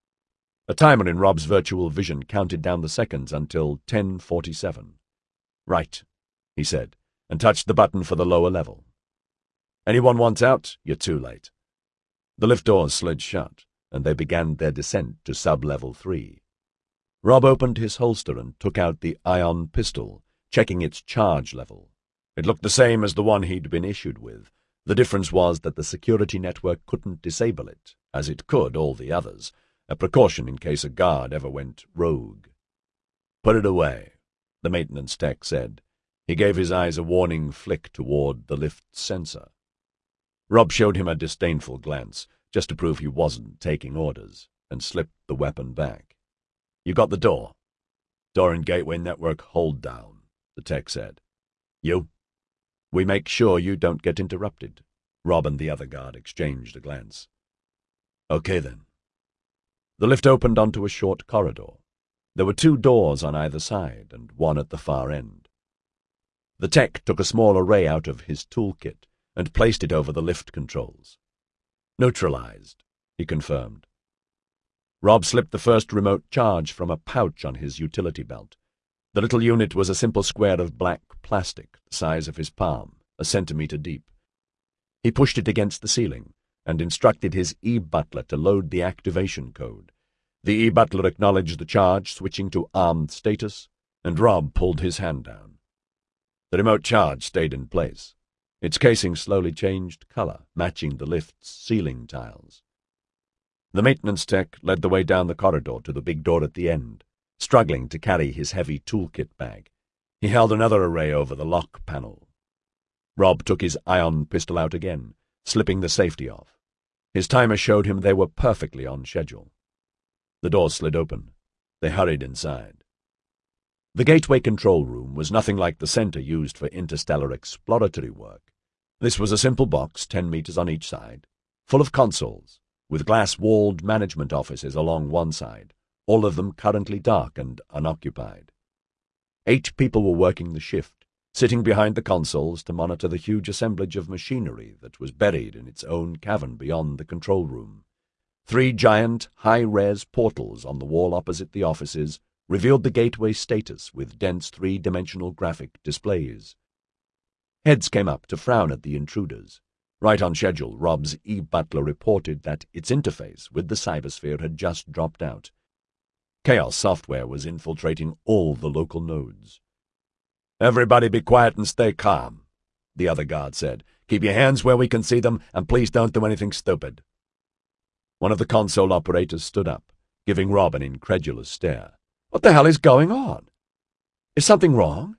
A: A timer in Rob's virtual vision counted down the seconds until 10:47. "Right," he said, and touched the button for the lower level. "Anyone want out? You're too late." The lift doors slid shut, and they began their descent to sub-level 3. Rob opened his holster and took out the ion pistol, checking its charge level. It looked the same as the one he'd been issued with. The difference was that the security network couldn't disable it, as it could all the others, a precaution in case a guard ever went rogue. "Put it away," the maintenance tech said. He gave his eyes a warning flick toward the lift's sensor. Rob showed him a disdainful glance, just to prove he wasn't taking orders, and slipped the weapon back. "You got the door?" "Door and gateway network hold down," the tech said. "You?" "We make sure you don't get interrupted." Rob and the other guard exchanged a glance. "Okay, then." The lift opened onto a short corridor. There were 2 doors on either side, and one at the far end. The tech took a small array out of his toolkit and placed it over the lift controls. "Neutralized," he confirmed. Rob slipped the first remote charge from a pouch on his utility belt. The little unit was a simple square of black plastic, the size of his palm, a centimeter deep. He pushed it against the ceiling and instructed his e-butler to load the activation code. The e-butler acknowledged the charge, switching to armed status, and Rob pulled his hand down. The remote charge stayed in place. Its casing slowly changed color, matching the lift's ceiling tiles. The maintenance tech led the way down the corridor to the big door at the end, struggling to carry his heavy toolkit bag. He held another array over the lock panel. Rob took his ion pistol out again, slipping the safety off. His timer showed him they were perfectly on schedule. The door slid open. They hurried inside. The gateway control room was nothing like the center used for interstellar exploratory work. This was a simple box, 10 meters on each side, full of consoles, with glass-walled management offices along one side, all of them currently dark and unoccupied. 8 people were working the shift, sitting behind the consoles to monitor the huge assemblage of machinery that was buried in its own cavern beyond the control room. 3 giant, high-res portals on the wall opposite the offices revealed the gateway status with dense 3-dimensional graphic displays. Heads came up to frown at the intruders. Right on schedule, Rob's e-butler reported that its interface with the cybersphere had just dropped out. Chaos software was infiltrating all the local nodes. "Everybody be quiet and stay calm," the other guard said. "Keep your hands where we can see them, and please don't do anything stupid." One of the console operators stood up, giving Rob an incredulous stare. "What the hell is going on? Is something wrong?"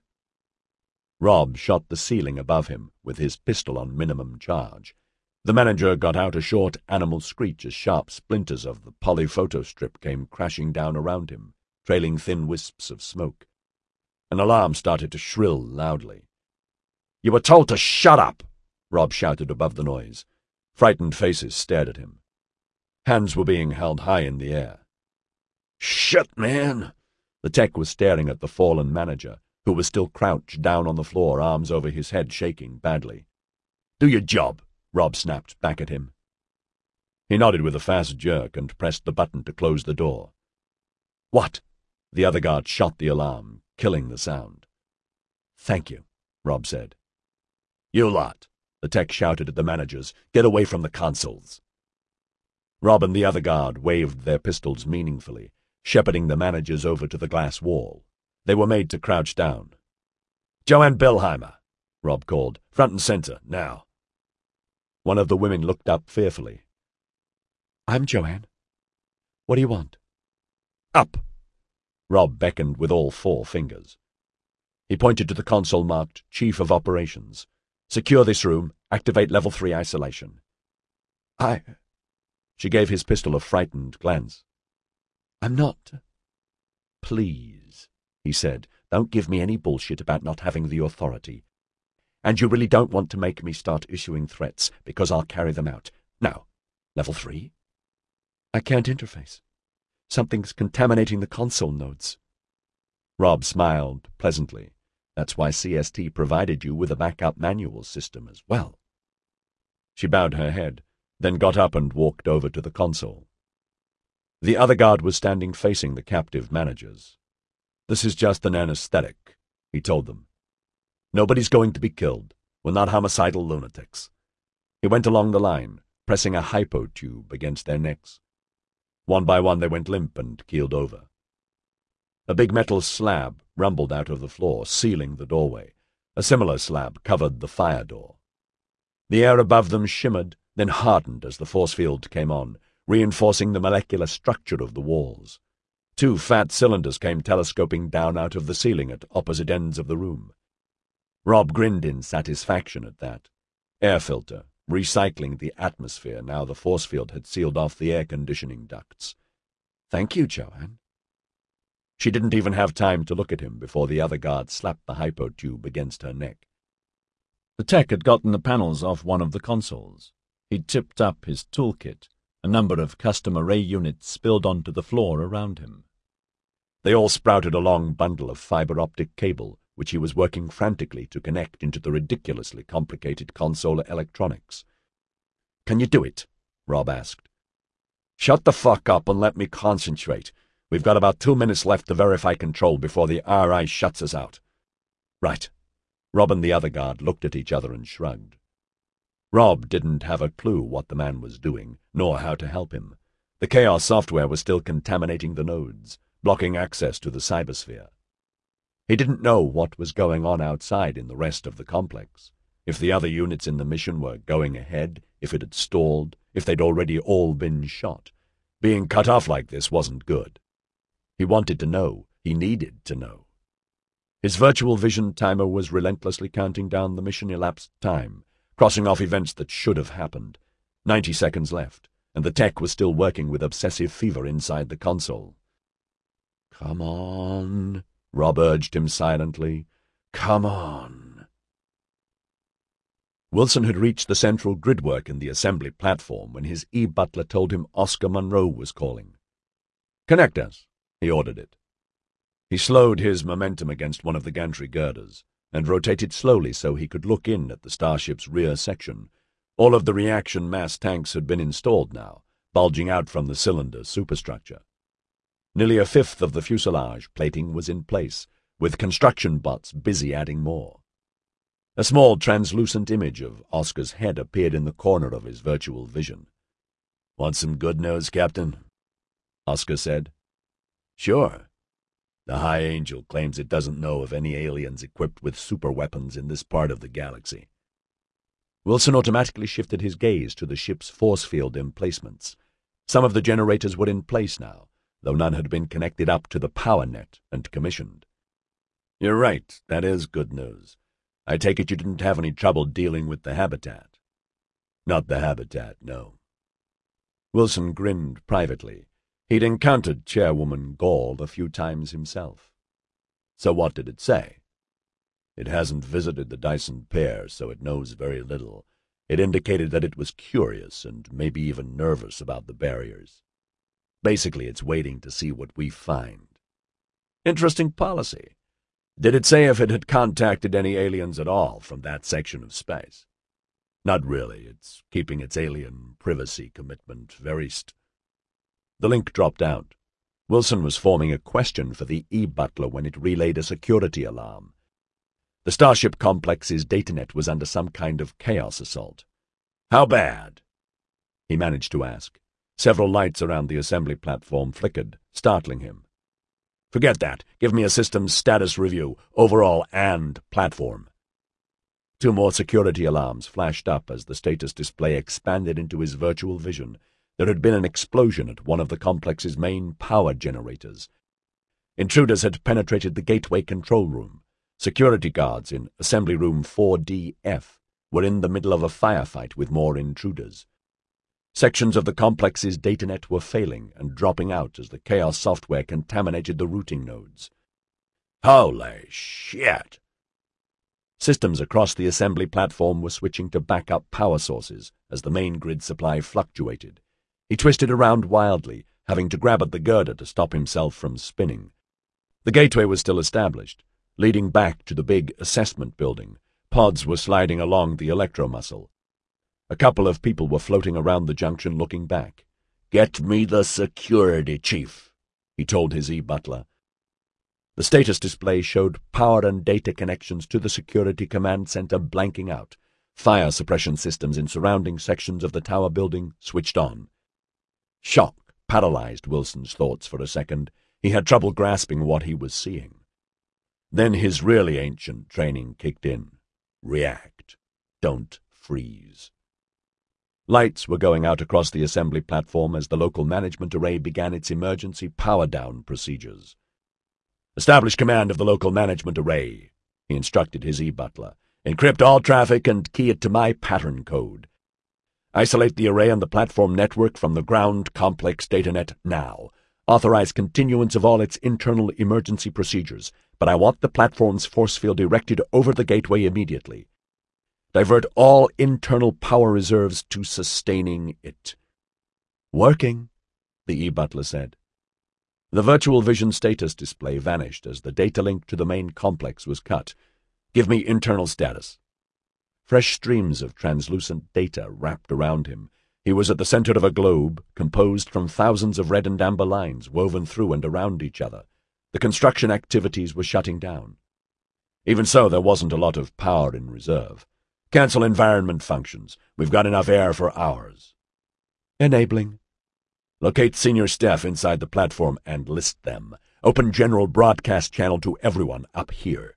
A: Rob shot the ceiling above him with his pistol on minimum charge. The manager got out a short animal screech as sharp splinters of the polyphoto strip came crashing down around him, trailing thin wisps of smoke. An alarm started to shrill loudly. "You were told to shut up!" Rob shouted above the noise. Frightened faces stared at him. Hands were being held high in the air. "Shit, man!" The tech was staring at the fallen manager, who was still crouched down on the floor, arms over his head, shaking badly. "Do your job," Rob snapped back at him. He nodded with a fast jerk and pressed the button to close the door. "What?" The other guard shot the alarm, killing the sound. "Thank you," Rob said. "You lot," the tech shouted at the managers. "Get away from the consoles." Rob and the other guard waved their pistols meaningfully, shepherding the managers over to the glass wall. They were made to crouch down. "Joanne Billheimer," Rob called. "Front and center, now." One of the women looked up fearfully. "I'm Joanne. What do you want?" "Up!" Rob beckoned with all 4 fingers. He pointed to the console marked Chief of Operations. "Secure this room. Activate Level 3 isolation." She gave his pistol a frightened glance. "I'm not." "Please," he said, "don't give me any bullshit about not having the authority. And you really don't want to make me start issuing threats, because I'll carry them out. Now, Level 3? "I can't interface. Something's contaminating the console nodes." Rob smiled pleasantly. "That's why CST provided you with a backup manual system as well." She bowed her head, then got up and walked over to the console. The other guard was standing facing the captive managers. "This is just an anesthetic," he told them. "Nobody's going to be killed. We're not homicidal lunatics." He went along the line, pressing a hypo tube against their necks. One by one they went limp and keeled over. A big metal slab rumbled out of the floor, sealing the doorway. A similar slab covered the fire door. The air above them shimmered, then hardened as the force field came on, reinforcing the molecular structure of the walls. 2 fat cylinders came telescoping down out of the ceiling at opposite ends of the room. Rob grinned in satisfaction at that. Air filter, recycling the atmosphere now the force field had sealed off the air conditioning ducts. "Thank you, Joanne." She didn't even have time to look at him before the other guard slapped the hypo tube against her neck. The tech had gotten the panels off one of the consoles. He'd tipped up his toolkit. A number of custom array units spilled onto the floor around him. They all sprouted a long bundle of fiber-optic cable, which he was working frantically to connect into the ridiculously complicated console electronics. "Can you do it?" Rob asked. "Shut the fuck up and let me concentrate. We've got about 2 minutes left to verify control before the RI shuts us out." "Right." Rob and the other guard looked at each other and shrugged. Rob didn't have a clue what the man was doing, nor how to help him. The Chaos software was still contaminating the nodes, blocking access to the cybersphere. He didn't know what was going on outside in the rest of the complex. If the other units in the mission were going ahead, if it had stalled, if they'd already all been shot. Being cut off like this wasn't good. He wanted to know. He needed to know. His virtual vision timer was relentlessly counting down the mission-elapsed time, crossing off events that should have happened. 90 seconds left, and the tech was still working with obsessive fever inside the console. "Come on," Rob urged him silently. "Come on." Wilson had reached the central gridwork in the assembly platform when his e-butler told him Oscar Munro was calling. "Connect us," he ordered it. He slowed his momentum against one of the gantry girders and rotated slowly so he could look in at the starship's rear section. All of the reaction mass tanks had been installed now, bulging out from the cylinder superstructure. Nearly a fifth of the fuselage plating was in place, with construction bots busy adding more. A small translucent image of Oscar's head appeared in the corner of his virtual vision. "Want some good news, Captain?" Oscar said. "Sure. The High Angel claims it doesn't know of any aliens equipped with superweapons in this part of the galaxy." Wilson automatically shifted his gaze to the ship's force field emplacements. Some of the generators were in place now, though none had been connected up to the power net and commissioned. "You're right, that is good news. I take it you didn't have any trouble dealing with the habitat." "Not the habitat, no." Wilson grinned privately. He'd encountered Chairwoman Gauld a few times himself. "So what did it say?" "It hasn't visited the Dyson pair, so it knows very little. It indicated that it was curious and maybe even nervous about the barriers. Basically, it's waiting to see what we find." "Interesting policy. Did it say if it had contacted any aliens at all from that section of space?" "Not really. It's keeping its alien privacy commitment very The link dropped out. Wilson was forming a question for the e-butler when it relayed a security alarm. The Starship Complex's datanet was under some kind of chaos assault. "How bad?" he managed to ask. Several lights around the assembly platform flickered, startling him. "Forget that. Give me a systems status review, overall and platform." 2 more security alarms flashed up as the status display expanded into his virtual vision. There had been an explosion at one of the complex's main power generators. Intruders had penetrated the gateway control room. Security guards in Assembly Room 4DF were in the middle of a firefight with more intruders. Sections of the complex's datanet were failing and dropping out as the Chaos software contaminated the routing nodes. Holy shit! Systems across the assembly platform were switching to backup power sources as the main grid supply fluctuated. He twisted around wildly, having to grab at the girder to stop himself from spinning. The gateway was still established, leading back to the big assessment building. Pods were sliding along the electromuscle. A couple of people were floating around the junction looking back. "Get me the security chief," he told his e-butler. The status display showed power and data connections to the security command center blanking out. Fire suppression systems in surrounding sections of the tower building switched on. Shock paralyzed Wilson's thoughts for a second. He had trouble grasping what he was seeing. Then his really ancient training kicked in. React. Don't freeze. Lights were going out across the assembly platform as the local management array began its emergency power-down procedures. "Establish command of the local management array," he instructed his e-butler. "Encrypt all traffic and key it to my pattern code. Isolate the array and the platform network from the ground complex datanet now. Authorize continuance of all its internal emergency procedures, but I want the platform's force field directed over the gateway immediately. Divert all internal power reserves to sustaining it." "Working," the e-butler said. The virtual vision status display vanished as the data link to the main complex was cut. "Give me internal status." Fresh streams of translucent data wrapped around him. He was at the center of a globe composed from thousands of red and amber lines woven through and around each other. The construction activities were shutting down. Even so, there wasn't a lot of power in reserve. "Cancel environment functions. We've got enough air for hours." "Enabling." "Locate senior staff inside the platform and list them. Open general broadcast channel to everyone up here."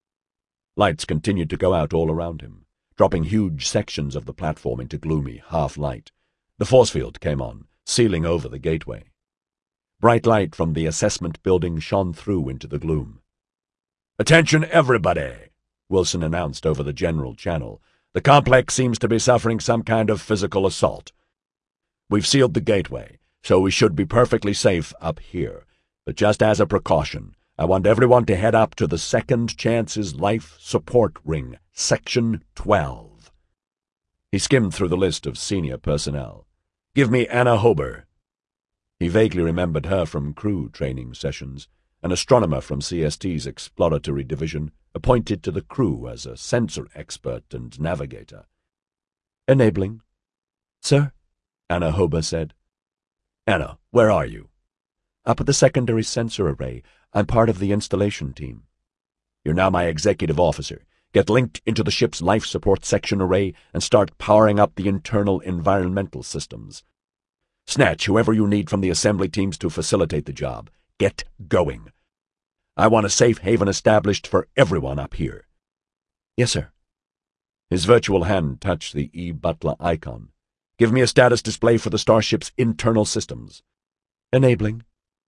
A: Lights continued to go out all around him, dropping huge sections of the platform into gloomy half-light. The force field came on, sealing over the gateway. Bright light from the assessment building shone through into the gloom. "Attention, everybody," Wilson announced over the general channel. "The complex seems to be suffering some kind of physical assault. We've sealed the gateway, so we should be perfectly safe up here. But just as a precaution, I want everyone to head up to the Second Chances Life Support Ring, Section 12. He skimmed through the list of senior personnel. "Give me Anna Hober." He vaguely remembered her from crew training sessions, an astronomer from CST's exploratory division, appointed to the crew as a sensor expert and navigator. "Enabling." "Sir?" Anna Hober said. "Anna, where are you?" "Up at the secondary sensor array. I'm part of the installation team." "You're now my executive officer. Get linked into the ship's life support section array and start powering up the internal environmental systems. Snatch whoever you need from the assembly teams to facilitate the job. Get going. I want a safe haven established for everyone up here." "Yes, sir." His virtual hand touched the e-butler icon. "Give me a status display for the starship's internal systems." "Enabling."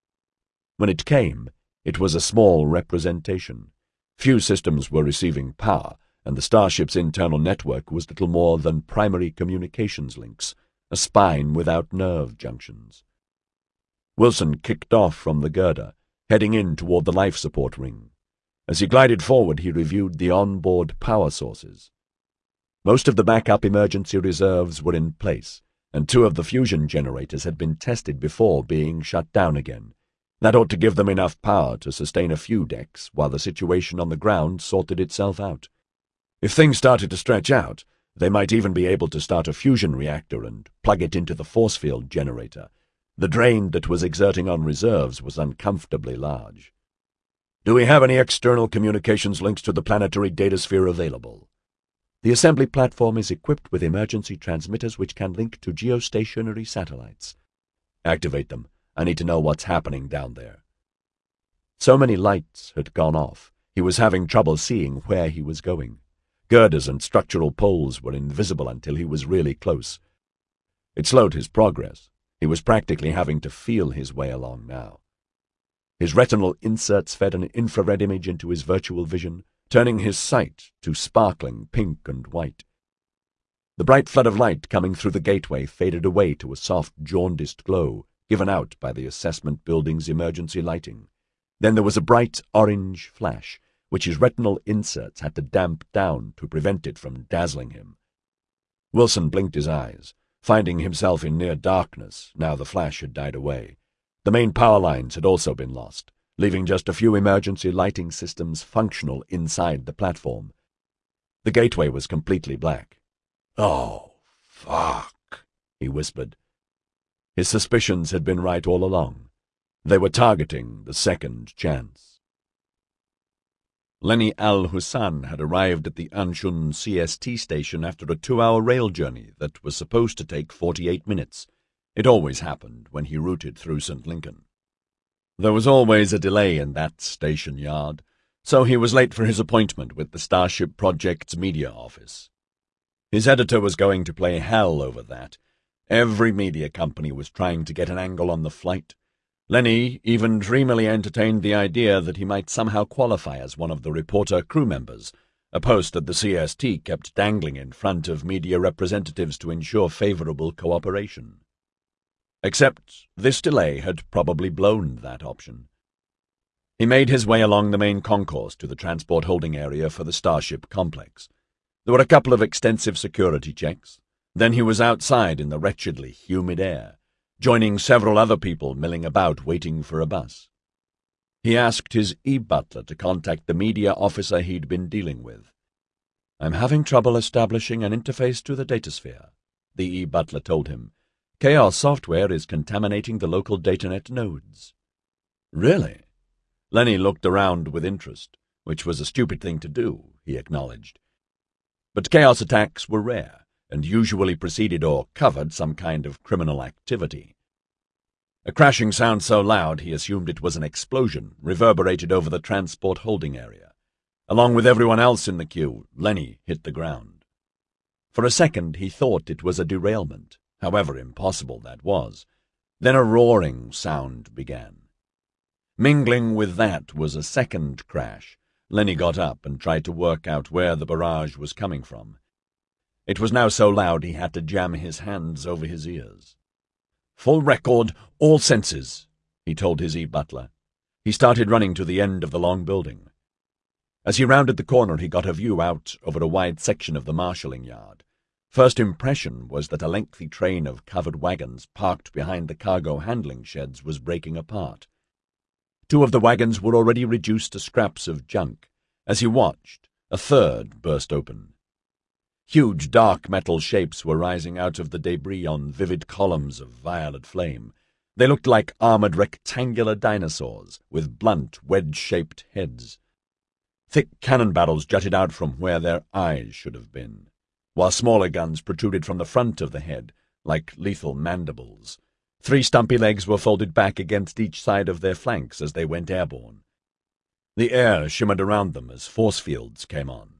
A: When it came, it was a small representation. Few systems were receiving power, and the starship's internal network was little more than primary communications links, a spine without nerve junctions. Wilson kicked off from the girder, heading in toward the life support ring. As he glided forward, he reviewed the onboard power sources. Most of the backup emergency reserves were in place, and 2 of the fusion generators had been tested before being shut down again. That ought to give them enough power to sustain a few decks while the situation on the ground sorted itself out. If things started to stretch out, they might even be able to start a fusion reactor and plug it into the force field generator. The drain that was exerting on reserves was uncomfortably large. "Do we have any external communications links to the planetary datasphere available?" "The assembly platform is equipped with emergency transmitters which can link to geostationary satellites." "Activate them. I need to know what's happening down there." So many lights had gone off, he was having trouble seeing where he was going. Girders and structural poles were invisible until he was really close. It slowed his progress. He was practically having to feel his way along now. His retinal inserts fed an infrared image into his virtual vision, turning his sight to sparkling pink and white. The bright flood of light coming through the gateway faded away to a soft, jaundiced glow given out by the assessment building's emergency lighting. Then there was a bright orange flash, which his retinal inserts had to damp down to prevent it from dazzling him. Wilson blinked his eyes, finding himself in near darkness now the flash had died away. The main power lines had also been lost, leaving just a few emergency lighting systems functional inside the platform. The gateway was completely black. "Oh, fuck," he whispered. His suspicions had been right all along. They were targeting the second chance. Lenny Al-Hussan had arrived at the Anshun CST station after a 2-hour rail journey that was supposed to take 48 minutes. It always happened when he routed through St. Lincoln. There was always a delay in that station yard, so he was late for his appointment with the Starship Project's media office. His editor was going to play hell over that. Every media company was trying to get an angle on the flight. Lenny even dreamily entertained the idea that he might somehow qualify as one of the reporter crew members, a post that the CST kept dangling in front of media representatives to ensure favorable cooperation. Except this delay had probably blown that option. He made his way along the main concourse to the transport holding area for the Starship complex. There were a couple of extensive security checks. Then he was outside in the wretchedly humid air, joining several other people milling about waiting for a bus. He asked his e-butler to contact the media officer he'd been dealing with. "I'm having trouble establishing an interface to the datasphere," the e-butler told him. "Chaos software is contaminating the local datanet nodes." "Really?" Lenny looked around with interest, which was a stupid thing to do, he acknowledged. But chaos attacks were rare, and usually preceded or covered some kind of criminal activity. A crashing sound so loud he assumed it was an explosion reverberated over the transport holding area. Along with everyone else in the queue, Lenny hit the ground. For a second he thought it was a derailment, however impossible that was. Then a roaring sound began. Mingling with that was a second crash. Lenny got up and tried to work out where the barrage was coming from. It was now so loud he had to jam his hands over his ears. "Full record, all senses," he told his e-butler. He started running to the end of the long building. As he rounded the corner, he got a view out over a wide section of the marshalling yard. First impression was that a lengthy train of covered wagons parked behind the cargo handling sheds was breaking apart. 2 of the wagons were already reduced to scraps of junk. As he watched, a third burst open. Huge dark metal shapes were rising out of the debris on vivid columns of violet flame. They looked like armored rectangular dinosaurs with blunt, wedge-shaped heads. Thick cannon barrels jutted out from where their eyes should have been, while smaller guns protruded from the front of the head like lethal mandibles. 3 stumpy legs were folded back against each side of their flanks as they went airborne. The air shimmered around them as force fields came on.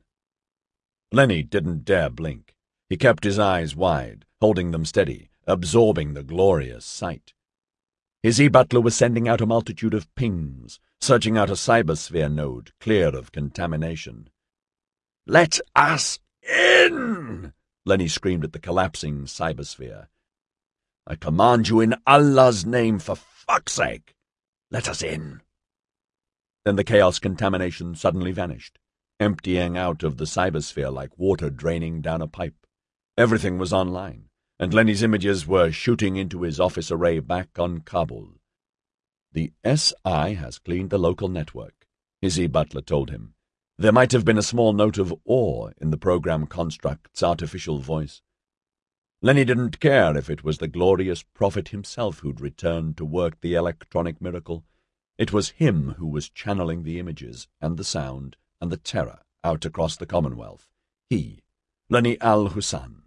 A: Lenny didn't dare blink. He kept his eyes wide, holding them steady, absorbing the glorious sight. His e-butler was sending out a multitude of pings, searching out a cybersphere node clear of contamination. "Let us in!" Lenny screamed at the collapsing cybersphere. "I command you in Allah's name, for fuck's sake! Let us in!" Then the chaos contamination suddenly vanished, emptying out of the cybersphere like water draining down a pipe. Everything was online, and Lenny's images were shooting into his office array back on Kabul. "The SI has cleaned the local network," his e-butler told him. There might have been a small note of awe in the program construct's artificial voice. Lenny didn't care if it was the glorious prophet himself who'd returned to work the electronic miracle. It was him who was channeling the images and the sound and the terror out across the Commonwealth. He, Lenny Al-Hussan.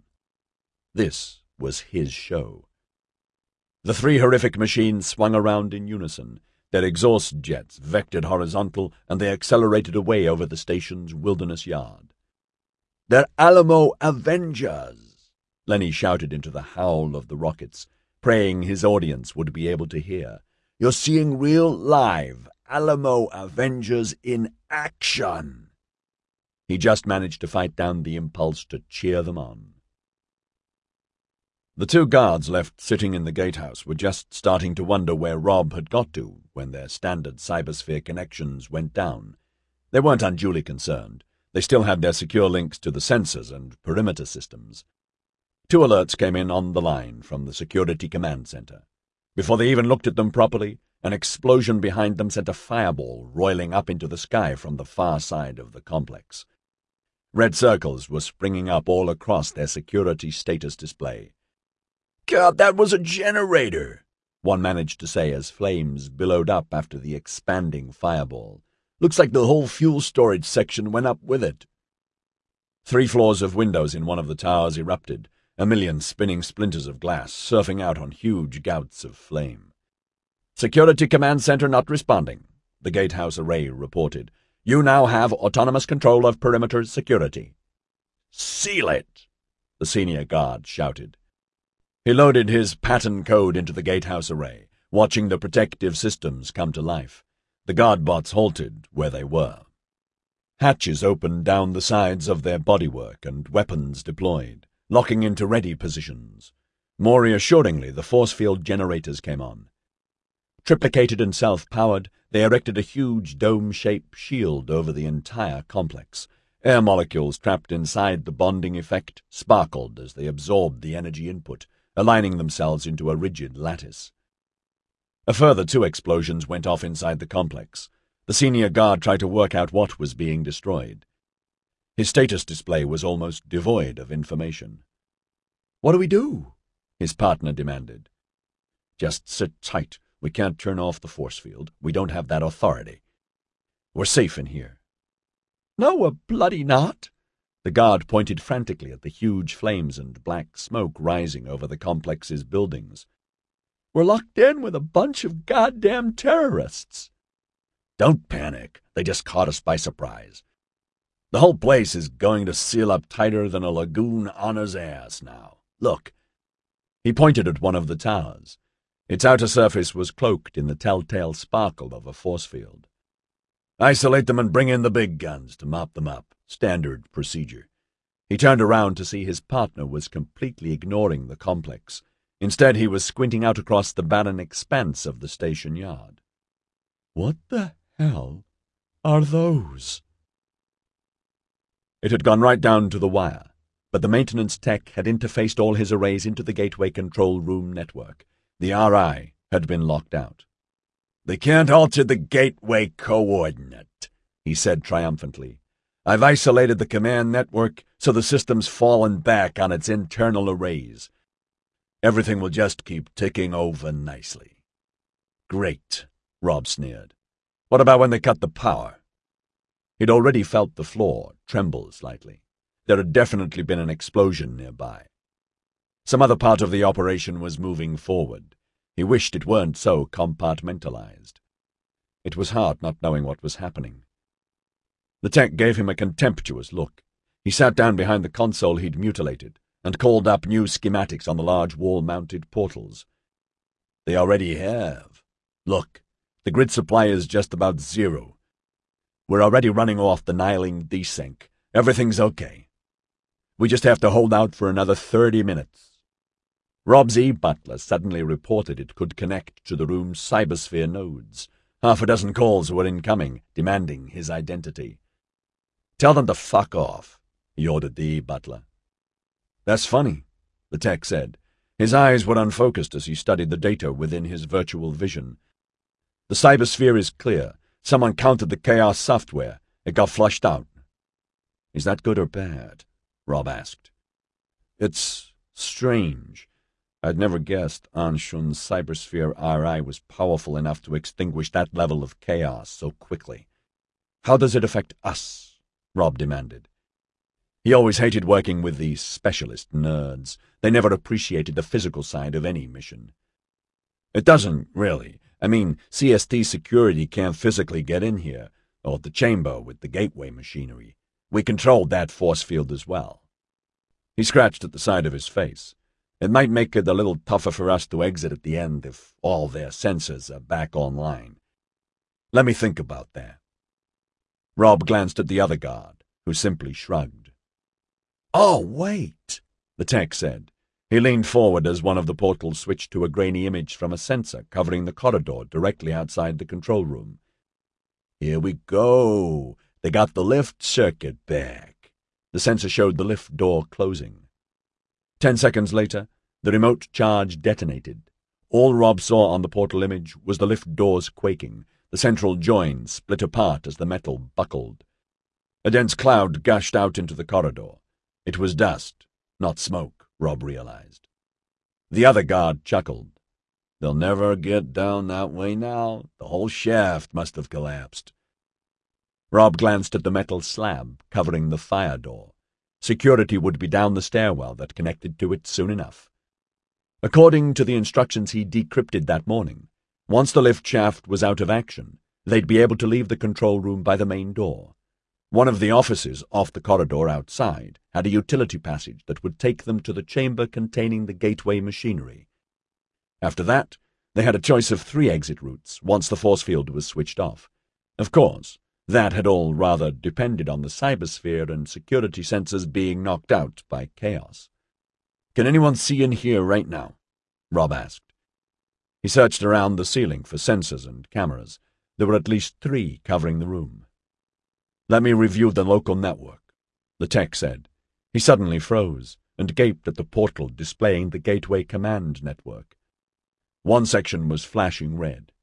A: This was his show. The 3 horrific machines swung around in unison. Their exhaust jets vectored horizontal, and they accelerated away over the station's wilderness yard. "They're Alamo Avengers!" Lenny shouted into the howl of the rockets, praying his audience would be able to hear. You're seeing real live Alamo Avengers in action." He just managed to fight down the impulse to cheer them on. The two guards left sitting in the gatehouse were just starting to wonder where Rob had got to when their standard cybersphere connections went down. They weren't unduly concerned. They still had their secure links to the sensors and perimeter systems. 2 alerts came in on the line from the Security Command Center. Before they even looked at them properly, an explosion behind them sent a fireball roiling up into the sky from the far side of the complex. Red circles were springing up all across their security status display. "God, that was a generator," one managed to say as flames billowed up after the expanding fireball. "Looks like the whole fuel storage section went up with it." 3 floors of windows in one of the towers erupted, a million spinning splinters of glass surfing out on huge gouts of flame. "Security Command Center not responding," the gatehouse array reported. "You now have autonomous control of perimeter security." "Seal it!" the senior guard shouted. He loaded his pattern code into the gatehouse array, watching the protective systems come to life. The guard bots halted where they were. Hatches opened down the sides of their bodywork and weapons deployed, locking into ready positions. More reassuringly, the force field generators came on. Triplicated and self-powered, they erected a huge dome-shaped shield over the entire complex. Air molecules trapped inside the bonding effect sparkled as they absorbed the energy input, aligning themselves into a rigid lattice. A further 2 explosions went off inside the complex. The senior guard tried to work out what was being destroyed. His status display was almost devoid of information. "What do we do?" his partner demanded. "Just sit tight. We can't turn off the force field. We don't have that authority. We're safe in here." "No, we're bloody not." The guard pointed frantically at the huge flames and black smoke rising over the complex's buildings. "We're locked in with a bunch of goddamn terrorists." "Don't panic. They just caught us by surprise. The whole place is going to seal up tighter than a lagoon on his ass now. Look." He pointed at one of the towers. Its outer surface was cloaked in the telltale sparkle of a force field. "Isolate them and bring in the big guns to mop them up. Standard procedure." He turned around to see his partner was completely ignoring the complex. Instead, he was squinting out across the barren expanse of the station yard. "What the hell are those?" It had gone right down to the wire, but the maintenance tech had interfaced all his arrays into the gateway control room network. The RI had been locked out. "They can't alter the gateway coordinate," he said triumphantly. "I've isolated the command network so the system's fallen back on its internal arrays. Everything will just keep ticking over nicely." "Great," Rob sneered. "What about when they cut the power?" He'd already felt the floor tremble slightly. There had definitely been an explosion nearby. Some other part of the operation was moving forward. He wished it weren't so compartmentalized. It was hard not knowing what was happening. The tech gave him a contemptuous look. He sat down behind the console he'd mutilated and called up new schematics on the large wall-mounted portals. "They already have. Look, the grid supply is just about 0. We're already running off the Niling desync. Everything's okay. We just have to hold out for another 30 minutes. Rob's e-butler suddenly reported it could connect to the room's cybersphere nodes. 6 calls were incoming, demanding his identity. "Tell them to fuck off," he ordered the e-butler. "That's funny," the tech said. His eyes were unfocused as he studied the data within his virtual vision. "The cybersphere is clear. Someone counted the chaos software. It got flushed out." "Is that good or bad?" Rob asked. "It's strange. I'd never guessed Anshun's cybersphere RI was powerful enough to extinguish that level of chaos so quickly." "How does it affect us?" Rob demanded. He always hated working with these specialist nerds. They never appreciated the physical side of any mission. "It doesn't, really. I mean, CST security can't physically get in here, or the chamber with the gateway machinery. We controlled that force field as well." He scratched at the side of his face. It might make it a little tougher for us to exit at the end if all their sensors are back online. Let me think about that. Rob glanced at the other guard, who simply shrugged. "Oh, wait," the tech said. He leaned forward as one of the portals switched to a grainy image from a sensor covering the corridor directly outside the control room. "Here we go. They got the lift circuit back." The sensor showed the lift door closing. 10 seconds later, the remote charge detonated. All Rob saw on the portal image was the lift doors quaking, the central join split apart as the metal buckled. A dense cloud gushed out into the corridor. It was dust, not smoke, Rob realized. The other guard chuckled. "They'll never get down that way now. The whole shaft must have collapsed." Rob glanced at the metal slab covering the fire door. Security would be down the stairwell that connected to it soon enough. According to the instructions he decrypted that morning, once the lift shaft was out of action, they'd be able to leave the control room by the main door. One of the offices off the corridor outside had a utility passage that would take them to the chamber containing the gateway machinery. After that, they had a choice of 3 exit routes once the force field was switched off. Of course, that had all rather depended on the cybersphere and security sensors being knocked out by chaos. "Can anyone see in here right now?" Rob asked. He searched around the ceiling for sensors and cameras. There were at least 3 covering the room. "Let me review the local network," the tech said. He suddenly froze and gaped at the portal displaying the Gateway Command Network. One section was flashing red.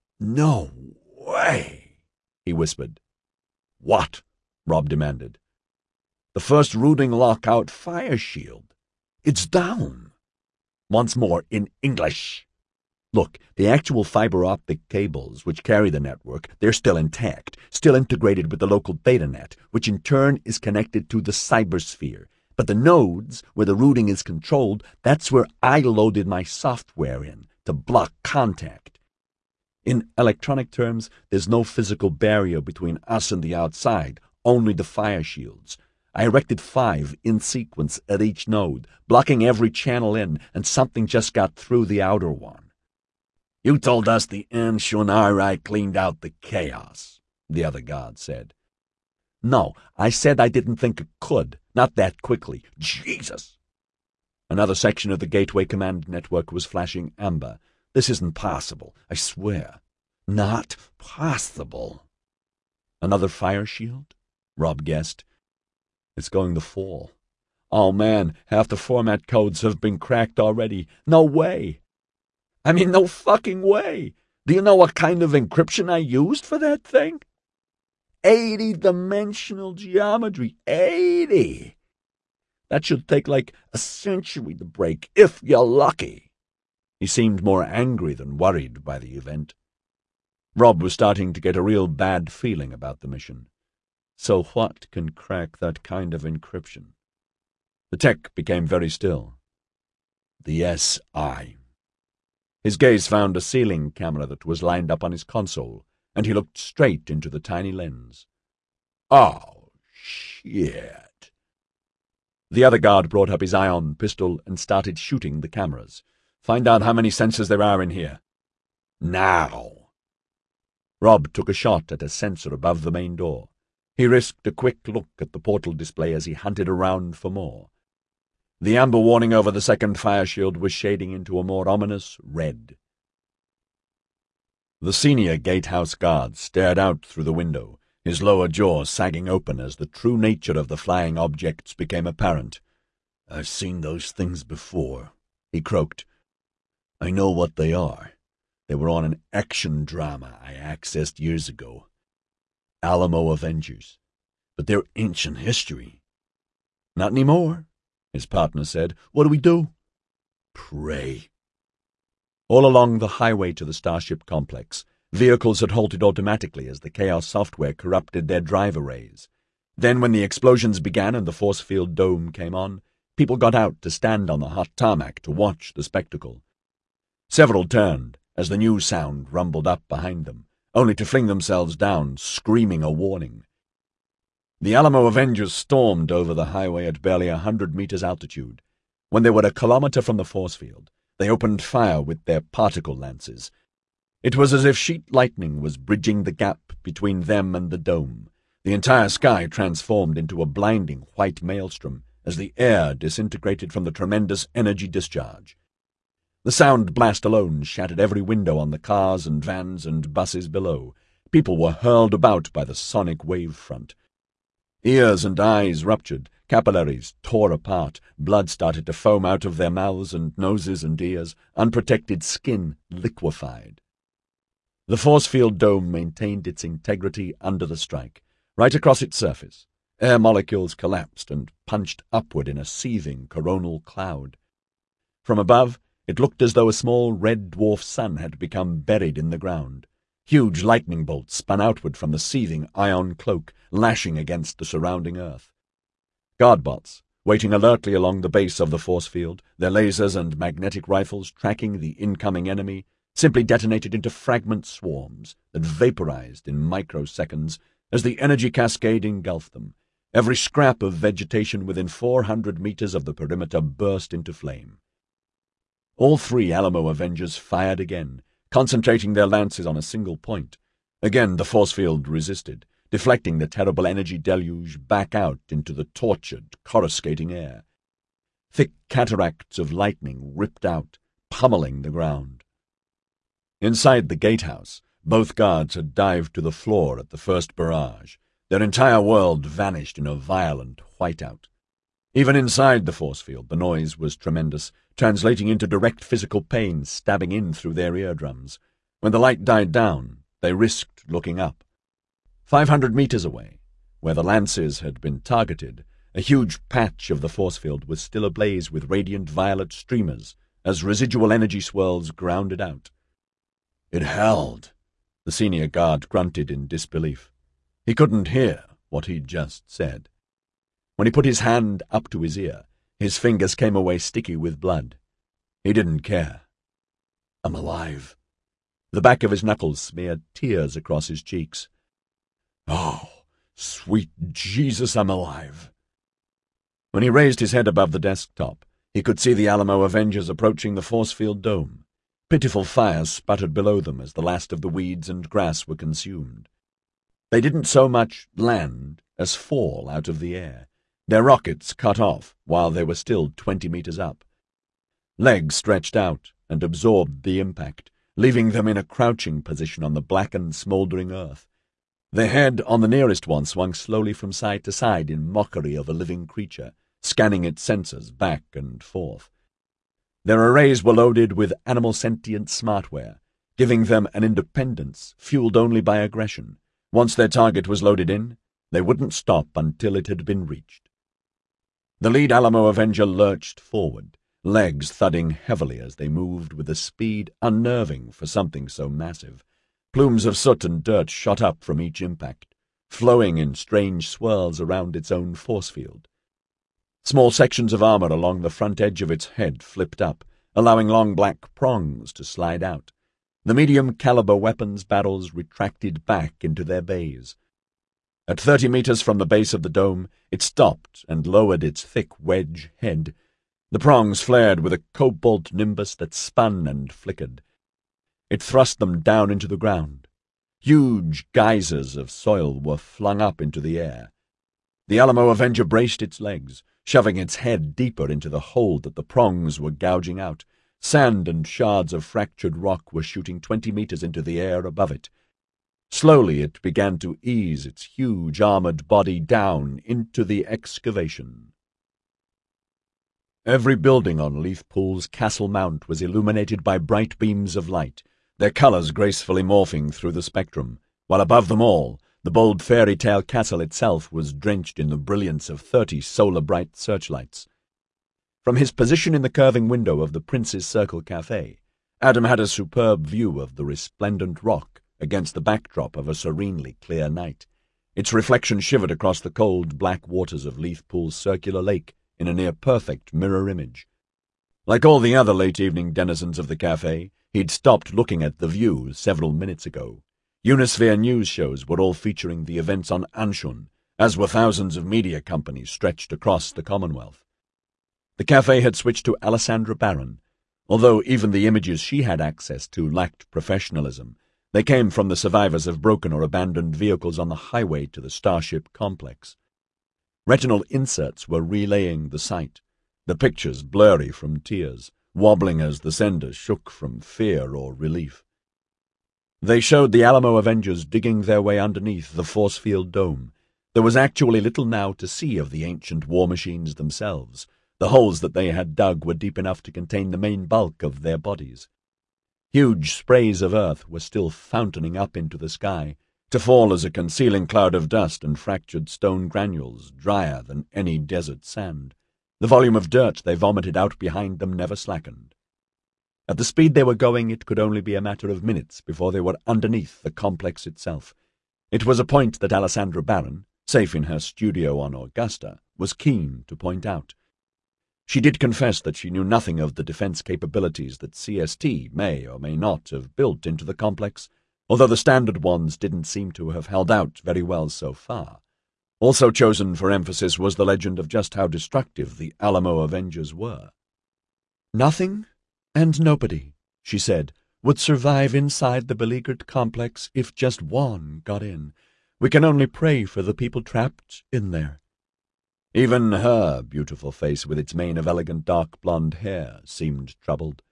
A: "No way," he whispered. "What?" Rob demanded. "The first routing lockout fire shield. It's down." Once more in English. "Look, the actual fiber-optic cables which carry the network, they're still intact, still integrated with the local betanet, which in turn is connected to the cybersphere. But the nodes, where the routing is controlled, that's where I loaded my software in, to block contact. In electronic terms, there's no physical barrier between us and the outside, only the fire shields. I erected 5 in sequence at each node, blocking every channel in, and something just got through the outer one." "You told us the Anshunari cleaned out the chaos," the other guard said. "No, I said I didn't think it could. Not that quickly. Jesus!" Another section of the Gateway Command Network was flashing amber. "This isn't possible, I swear. Not possible." "Another fire shield?" Rob guessed. "It's going to fall. Oh man, half the format codes have been cracked already. No way. I mean, no fucking way. Do you know what kind of encryption I used for that thing? 80-dimensional geometry. 80! That should take like a century to break, if you're lucky." He seemed more angry than worried by the event. Rob was starting to get a real bad feeling about the mission. So what can crack that kind of encryption? The tech became very still. "The SI." His gaze found a ceiling camera that was lined up on his console, and he looked straight into the tiny lens. "Oh, shit." The other guard brought up his ion pistol and started shooting the cameras. "Find out how many sensors there are in here." "Now." Rob took a shot at a sensor above the main door. He risked a quick look at the portal display as he hunted around for more. The amber warning over the second fire shield was shading into a more ominous red. The senior gatehouse guard stared out through the window, his lower jaw sagging open as the true nature of the flying objects became apparent. "I've seen those things before," he croaked. "I know what they are. They were on an action drama I accessed years ago. Alamo Avengers. But they're ancient history." "Not anymore," his partner said. "What do we do?" "Pray." All along the highway to the Starship complex, vehicles had halted automatically as the Chaos software corrupted their drive arrays. Then when the explosions began and the force field dome came on, people got out to stand on the hot tarmac to watch the spectacle. Several turned as the new sound rumbled up behind them, only to fling themselves down, screaming a warning. The Alamo Avengers stormed over the highway at barely 100 meters altitude. When they were a kilometre from the force field, they opened fire with their particle lances. It was as if sheet lightning was bridging the gap between them and the dome. The entire sky transformed into a blinding white maelstrom as the air disintegrated from the tremendous energy discharge. The sound blast alone shattered every window on the cars and vans and buses below. People were hurled about by the sonic wave front. Ears and eyes ruptured, capillaries tore apart, blood started to foam out of their mouths and noses and ears, unprotected skin liquefied. The force field dome maintained its integrity under the strike. Right across its surface, air molecules collapsed and punched upward in a seething coronal cloud. From above, it looked as though a small red dwarf sun had become buried in the ground. Huge lightning bolts spun outward from the seething ion cloak, lashing against the surrounding earth. Guardbots, waiting alertly along the base of the force field, their lasers and magnetic rifles tracking the incoming enemy, simply detonated into fragment swarms that vaporized in microseconds as the energy cascade engulfed them. Every scrap of vegetation within 400 meters of the perimeter burst into flame. All three Alamo Avengers fired again, concentrating their lances on a single point. Again the force field resisted, deflecting the terrible energy deluge back out into the tortured, coruscating air. Thick cataracts of lightning ripped out, pummeling the ground. Inside the gatehouse, both guards had dived to the floor at the first barrage. Their entire world vanished in a violent whiteout. Even inside the force field, the noise was tremendous, translating into direct physical pain stabbing in through their eardrums. When the light died down, they risked looking up. 500 meters away, where the lances had been targeted, a huge patch of the force field was still ablaze with radiant violet streamers as residual energy swirls grounded out. It held. The senior guard grunted in disbelief. He couldn't hear what he'd just said. When he put his hand up to his ear, his fingers came away sticky with blood. He didn't care. I'm alive. The back of his knuckles smeared tears across his cheeks. Oh, sweet Jesus, I'm alive. When he raised his head above the desktop, he could see the Alamo Avengers approaching the force field dome. Pitiful fires sputtered below them as the last of the weeds and grass were consumed. They didn't so much land as fall out of the air, their rockets cut off while they were still 20 meters up. Legs stretched out and absorbed the impact, leaving them in a crouching position on the blackened, smouldering earth. The head on the nearest one swung slowly from side to side in mockery of a living creature, scanning its sensors back and forth. Their arrays were loaded with animal sentient smartware, giving them an independence fueled only by aggression. Once their target was loaded in, they wouldn't stop until it had been reached. The lead Alamo Avenger lurched forward, legs thudding heavily as they moved with a speed unnerving for something so massive. Plumes of soot and dirt shot up from each impact, flowing in strange swirls around its own force field. Small sections of armor along the front edge of its head flipped up, allowing long black prongs to slide out. The medium-caliber weapons barrels retracted back into their bays. At 30 meters from the base of the dome, it stopped and lowered its thick wedge head. The prongs flared with a cobalt nimbus that spun and flickered. It thrust them down into the ground. Huge geysers of soil were flung up into the air. The Alamo Avenger braced its legs, shoving its head deeper into the hole that the prongs were gouging out. Sand and shards of fractured rock were shooting 20 meters into the air above it. Slowly it began to ease its huge armored body down into the excavation. Every building on Leithpool's Castle Mount was illuminated by bright beams of light, their colors gracefully morphing through the spectrum, while above them all, the bold fairy-tale castle itself was drenched in the brilliance of 30 solar-bright searchlights. From his position in the curving window of the Prince's Circle Café, Adam had a superb view of the resplendent rock against the backdrop of a serenely clear night. Its reflection shivered across the cold, black waters of Leithpool's circular lake in a near-perfect mirror image. Like all the other late-evening denizens of the café, he'd stopped looking at the view several minutes ago. Unisphere news shows were all featuring the events on Anshun, as were thousands of media companies stretched across the Commonwealth. The cafe had switched to Alessandra Barron. Although even the images she had access to lacked professionalism, they came from the survivors of broken or abandoned vehicles on the highway to the Starship complex. Retinal inserts were relaying the sight, the pictures blurry from tears, wobbling as the sender shook from fear or relief. They showed the Alamo Avengers digging their way underneath the force field dome. There was actually little now to see of the ancient war machines themselves. The holes that they had dug were deep enough to contain the main bulk of their bodies. Huge sprays of earth were still fountaining up into the sky, to fall as a concealing cloud of dust and fractured stone granules, drier than any desert sand. The volume of dirt they vomited out behind them never slackened. At the speed they were going, it could only be a matter of minutes before they were underneath the complex itself. It was a point that Alessandra Barron, safe in her studio on Augusta, was keen to point out. She did confess that she knew nothing of the defense capabilities that CST may or may not have built into the complex, although the standard ones didn't seem to have held out very well so far. Also chosen for emphasis was the legend of just how destructive the Alamo Avengers were. "Nothing and nobody," she said, "would survive inside the beleaguered complex if just one got in. We can only pray for the people trapped in there." Even her beautiful face, with its mane of elegant dark blonde hair, seemed troubled.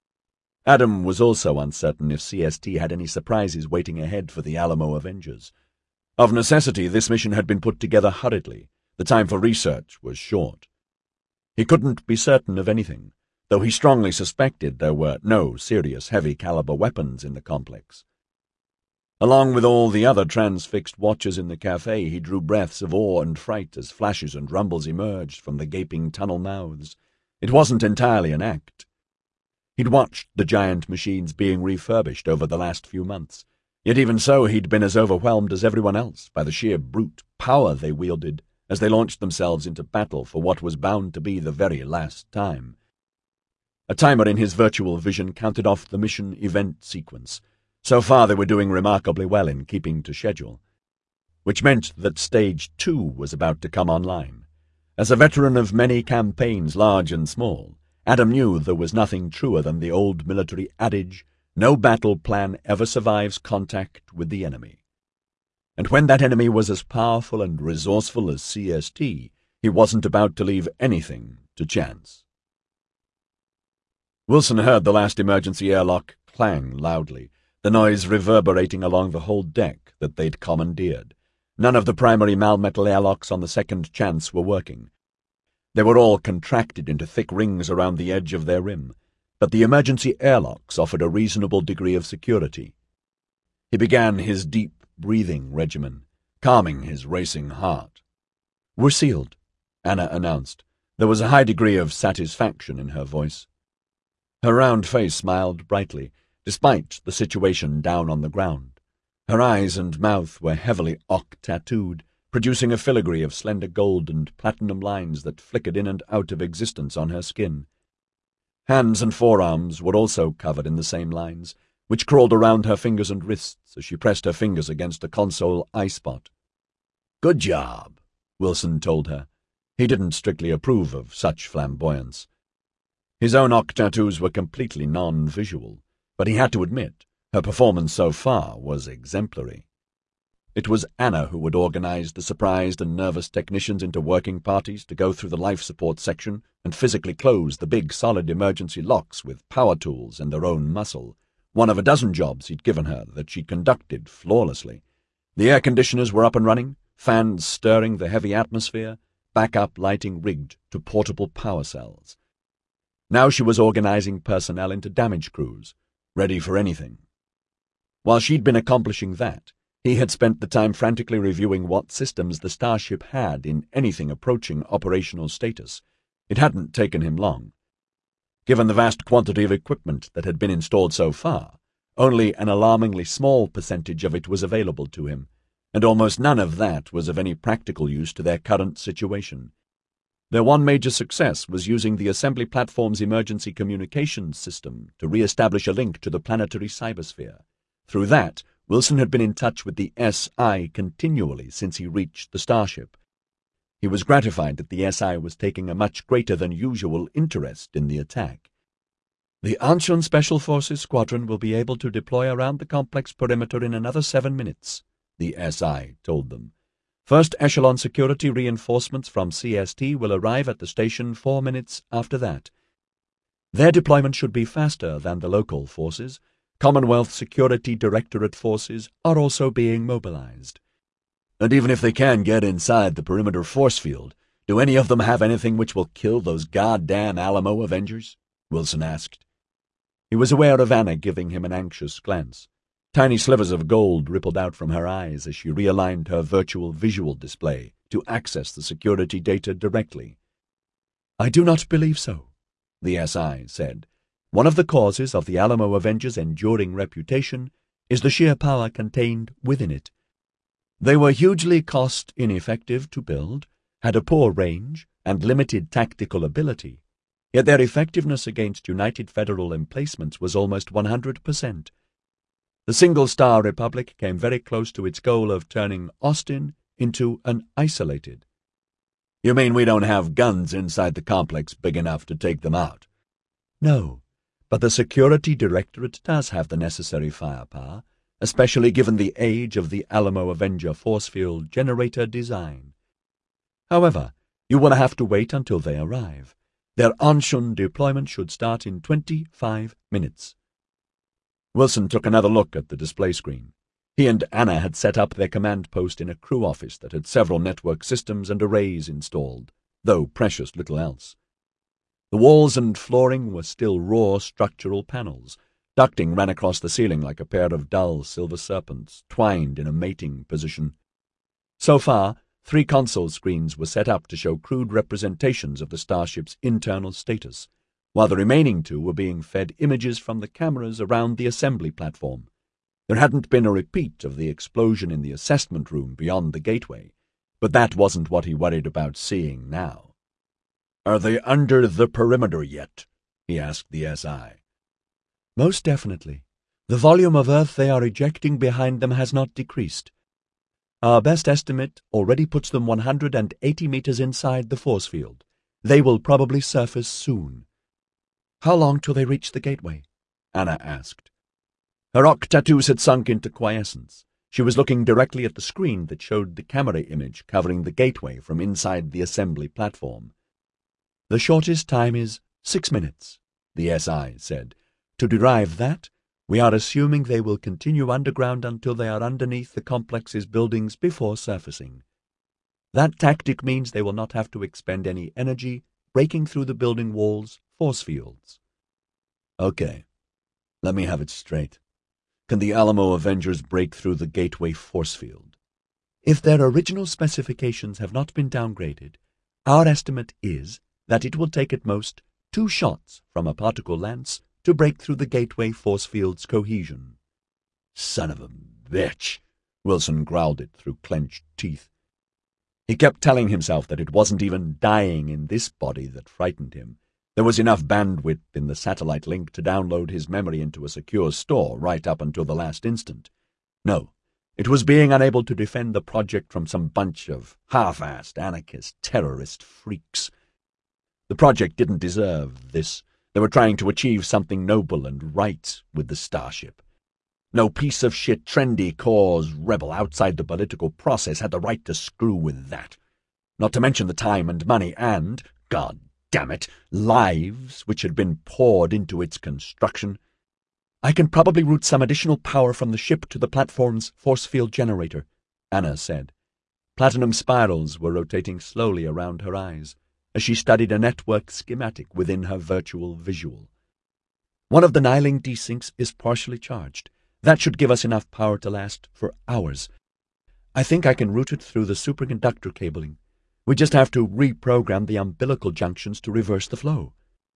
A: Adam was also uncertain if CST had any surprises waiting ahead for the Alamo Avengers. Of necessity, this mission had been put together hurriedly. The time for research was short. He couldn't be certain of anything, though he strongly suspected there were no serious heavy-caliber weapons in the complex. Along with all the other transfixed watchers in the cafe, he drew breaths of awe and fright as flashes and rumbles emerged from the gaping tunnel mouths. It wasn't entirely an act. He'd watched the giant machines being refurbished over the last few months, yet even so he'd been as overwhelmed as everyone else by the sheer brute power they wielded as they launched themselves into battle for what was bound to be the very last time. A timer in his virtual vision counted off the mission event sequence. So far they were doing remarkably well in keeping to schedule, which meant that Stage 2 was about to come online. As a veteran of many campaigns, large and small, Adam knew there was nothing truer than the old military adage, "No battle plan ever survives contact with the enemy." And when that enemy was as powerful and resourceful as CST, he wasn't about to leave anything to chance. Wilson heard the last emergency airlock clang loudly, the noise reverberating along the whole deck that they'd commandeered. None of the primary Malmetal airlocks on the second chance were working. They were all contracted into thick rings around the edge of their rim, but the emergency airlocks offered a reasonable degree of security. He began his deep breathing regimen, calming his racing heart. "We're sealed," Anna announced. There was a high degree of satisfaction in her voice. Her round face smiled brightly, despite the situation down on the ground. Her eyes and mouth were heavily ock-tattooed, producing a filigree of slender gold and platinum lines that flickered in and out of existence on her skin. Hands and forearms were also covered in the same lines, which crawled around her fingers and wrists as she pressed her fingers against a console eye spot. "Good job," Wilson told her. He didn't strictly approve of such flamboyance. His own ock-tattoos were completely non-visual, but he had to admit her performance so far was exemplary. It was Anna who had organized the surprised and nervous technicians into working parties to go through the life support section and physically close the big solid emergency locks with power tools and their own muscle, one of a dozen jobs he'd given her that she conducted flawlessly. The air conditioners were up and running, fans stirring the heavy atmosphere, backup lighting rigged to portable power cells. Now she was organizing personnel into damage crews, ready for anything. While she'd been accomplishing that, he had spent the time frantically reviewing what systems the Starship had in anything approaching operational status. It hadn't taken him long. Given the vast quantity of equipment that had been installed so far, only an alarmingly small percentage of it was available to him, and almost none of that was of any practical use to their current situation. Their one major success was using the assembly platform's emergency communications system to re-establish a link to the planetary cybersphere. Through that, Wilson had been in touch with the SI continually since he reached the Starship. He was gratified that the SI was taking a much greater than usual interest in the attack. The Anshun Special Forces Squadron will be able to deploy around the complex perimeter in another 7 minutes, the SI told them. First echelon security reinforcements from CST will arrive at the station 4 minutes after that. Their deployment should be faster than the local forces. Commonwealth Security Directorate forces are also being mobilized. And even if they can get inside the perimeter force field, do any of them have anything which will kill those goddamn Alamo Avengers? Wilson asked. He was aware of Anna giving him an anxious glance. Tiny slivers of gold rippled out from her eyes as she realigned her virtual visual display to access the security data directly. I do not believe so, the SI said. One of the causes of the Alamo Avengers' enduring reputation is the sheer power contained within it. They were hugely cost-ineffective to build, had a poor range, and limited tactical ability, yet their effectiveness against United Federal emplacements was almost 100%. The Single-Star Republic came very close to its goal of turning Austin into an isolated. You mean we don't have guns inside the complex big enough to take them out? No, but the Security Directorate does have the necessary firepower, especially given the age of the Alamo Avenger force field generator design. However, you will have to wait until they arrive. Their Anshun deployment should start in 25 minutes. Wilson took another look at the display screen. He and Anna had set up their command post in a crew office that had several network systems and arrays installed, though precious little else. The walls and flooring were still raw structural panels. Ducting ran across the ceiling like a pair of dull silver serpents, twined in a mating position. So far, 3 console screens were set up to show crude representations of the starship's internal status, while the remaining 2 were being fed images from the cameras around the assembly platform. There hadn't been a repeat of the explosion in the assessment room beyond the gateway, but that wasn't what he worried about seeing now. Are they under the perimeter yet? He asked the SI. Most definitely. The volume of Earth they are ejecting behind them has not decreased. Our best estimate already puts them 180 meters inside the force field. They will probably surface soon. How long till they reach the gateway? Anna asked. Her Ock tattoos had sunk into quiescence. She was looking directly at the screen that showed the camera image covering the gateway from inside the assembly platform. The shortest time is 6 minutes, the SI said. To derive that, we are assuming they will continue underground until they are underneath the complex's buildings before surfacing. That tactic means they will not have to expend any energy breaking through the building walls' force fields. Okay, let me have it straight. Can the Alamo Avengers break through the gateway force field? If their original specifications have not been downgraded, our estimate is that it will take at most 2 shots from a particle lance to break through the gateway force field's cohesion. Son of a bitch, Wilson growled it through clenched teeth. He kept telling himself that it wasn't even dying in this body that frightened him. There was enough bandwidth in the satellite link to download his memory into a secure store right up until the last instant. No, it was being unable to defend the project from some bunch of half-assed anarchist terrorist freaks. The project didn't deserve this. They were trying to achieve something noble and right with the starship. No piece of shit trendy cause rebel outside the political process had the right to screw with that. Not to mention the time and money and, God damn it, lives which had been poured into its construction. I can probably route some additional power from the ship to the platform's force field generator, Anna said. Platinum spirals were rotating slowly around her eyes as she studied a network schematic within her virtual visual. One of the Niling desyncs is partially charged. That should give us enough power to last for hours. I think I can route it through the superconductor cabling. We just have to reprogram the umbilical junctions to reverse the flow.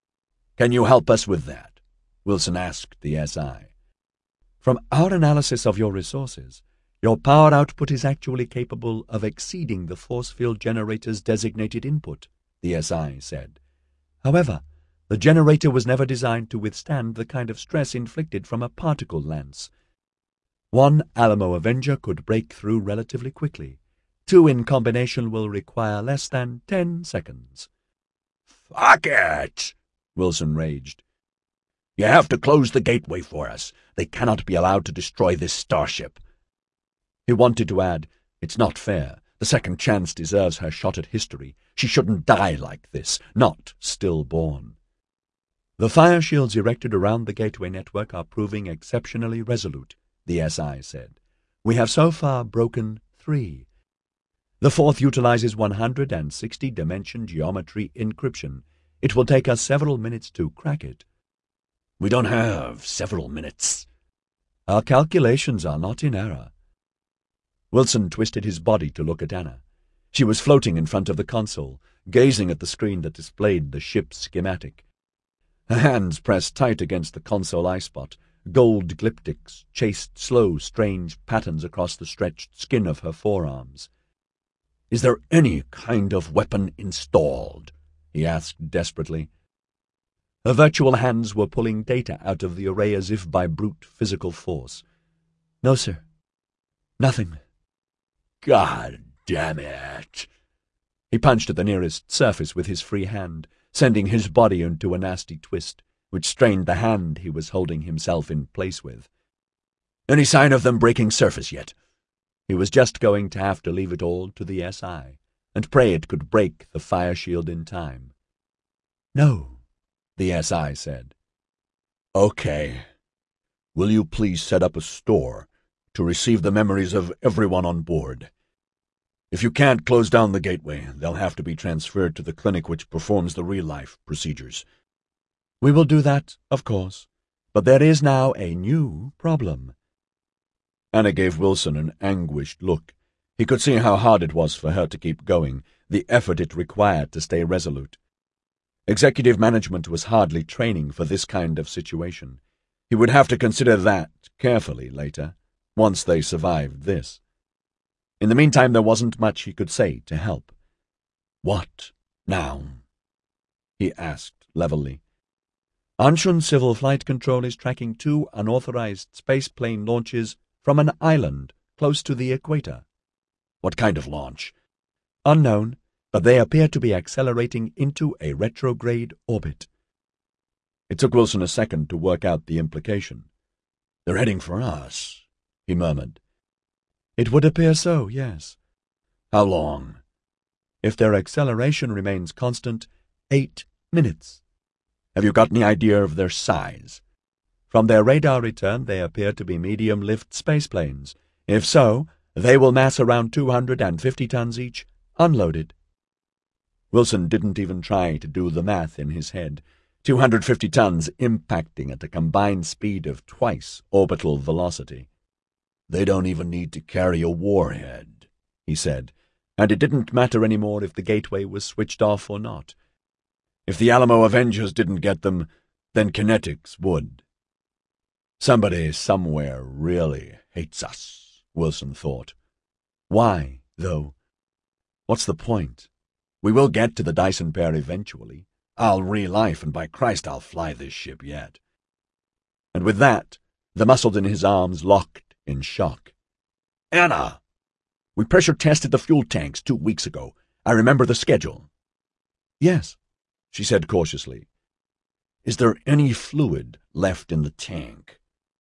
A: Can you help us with that? Wilson asked the SI. From our analysis of your resources, your power output is actually capable of exceeding the force field generator's designated input, the SI said. However, the generator was never designed to withstand the kind of stress inflicted from a particle lance. One Alamo Avenger could break through relatively quickly, Two in combination will require less than 10 seconds.
B: "Fuck it!" Wilson raged. "You have to close the gateway for us. They cannot be allowed to destroy this starship."
A: He wanted to add, "It's not fair. The second chance deserves her shot at history. She shouldn't die like this, not stillborn." "The fire shields erected around the gateway network are proving exceptionally resolute," the SI said. "We have so far broken 3. The fourth utilizes 160-dimension geometry encryption. It will take us several minutes to crack it."
B: "We don't have several minutes."
A: "Our calculations are not in error." Wilson twisted his body to look at Anna. She was floating in front of the console, gazing at the screen that displayed the ship's schematic. Her hands pressed tight against the console eyespot. Gold glyptics chased slow, strange patterns across the stretched skin of her forearms.
B: "Is there any kind of weapon installed?" he asked desperately.
A: Her virtual hands were pulling data out of the array as if by brute physical force. "No, sir. Nothing."
B: "God damn it!"
A: He punched at the nearest surface with his free hand, sending his body into a nasty twist, which strained the hand he was holding himself in place with.
B: "Any sign of them breaking surface yet?"
A: He was just going to have to leave it all to the SI, and pray it could break the fire shield in time. "No," the SI said.
B: "Okay. Will you please set up a store to receive the memories of everyone on board? If you can't close down the gateway, they'll have to be transferred to the clinic which performs the real-life procedures."
A: "We will do that, of course. But there is now a new problem."
B: Anna gave Wilson an anguished look. He could see how hard it was for her to keep going, the effort it required to stay resolute. Executive management was hardly training for this kind of situation. He would have to consider that carefully later, once they survived this. In the meantime, there wasn't much he could say to help.
A: "What now?" he asked levelly. "Anshun Civil Flight Control is tracking 2 unauthorized spaceplane launches from an island close to the equator."
B: "What kind of launch?"
A: "Unknown, but they appear to be accelerating into a retrograde orbit."
B: It took Wilson a second to work out the implication. "They're heading for us," he murmured.
A: "It would appear so, yes."
B: "How long?"
A: "If their acceleration remains constant, 8 minutes.
B: "Have you got any idea of their size?"
A: "From their radar return, they appear to be medium-lift spaceplanes. If so, they will mass around 250 tons each, unloaded."
B: Wilson didn't even try to do the math in his head. 250 tons impacting at a combined speed of twice orbital velocity. "They don't even need to carry a warhead," he said, and it didn't matter anymore if the gateway was switched off or not. If the Alamo Avengers didn't get them, then kinetics would. Somebody somewhere really hates us, Wilson thought.
A: Why, though? What's the point? We will get to the Dyson pair eventually.
B: I'll re-life, and by Christ I'll fly this ship yet.
A: And with that, the muscles in his arms locked in shock.
B: "Anna! We pressure-tested the fuel tanks 2 weeks ago. I remember the schedule."
A: "Yes," she said cautiously.
B: "Is there any fluid left in the tank?"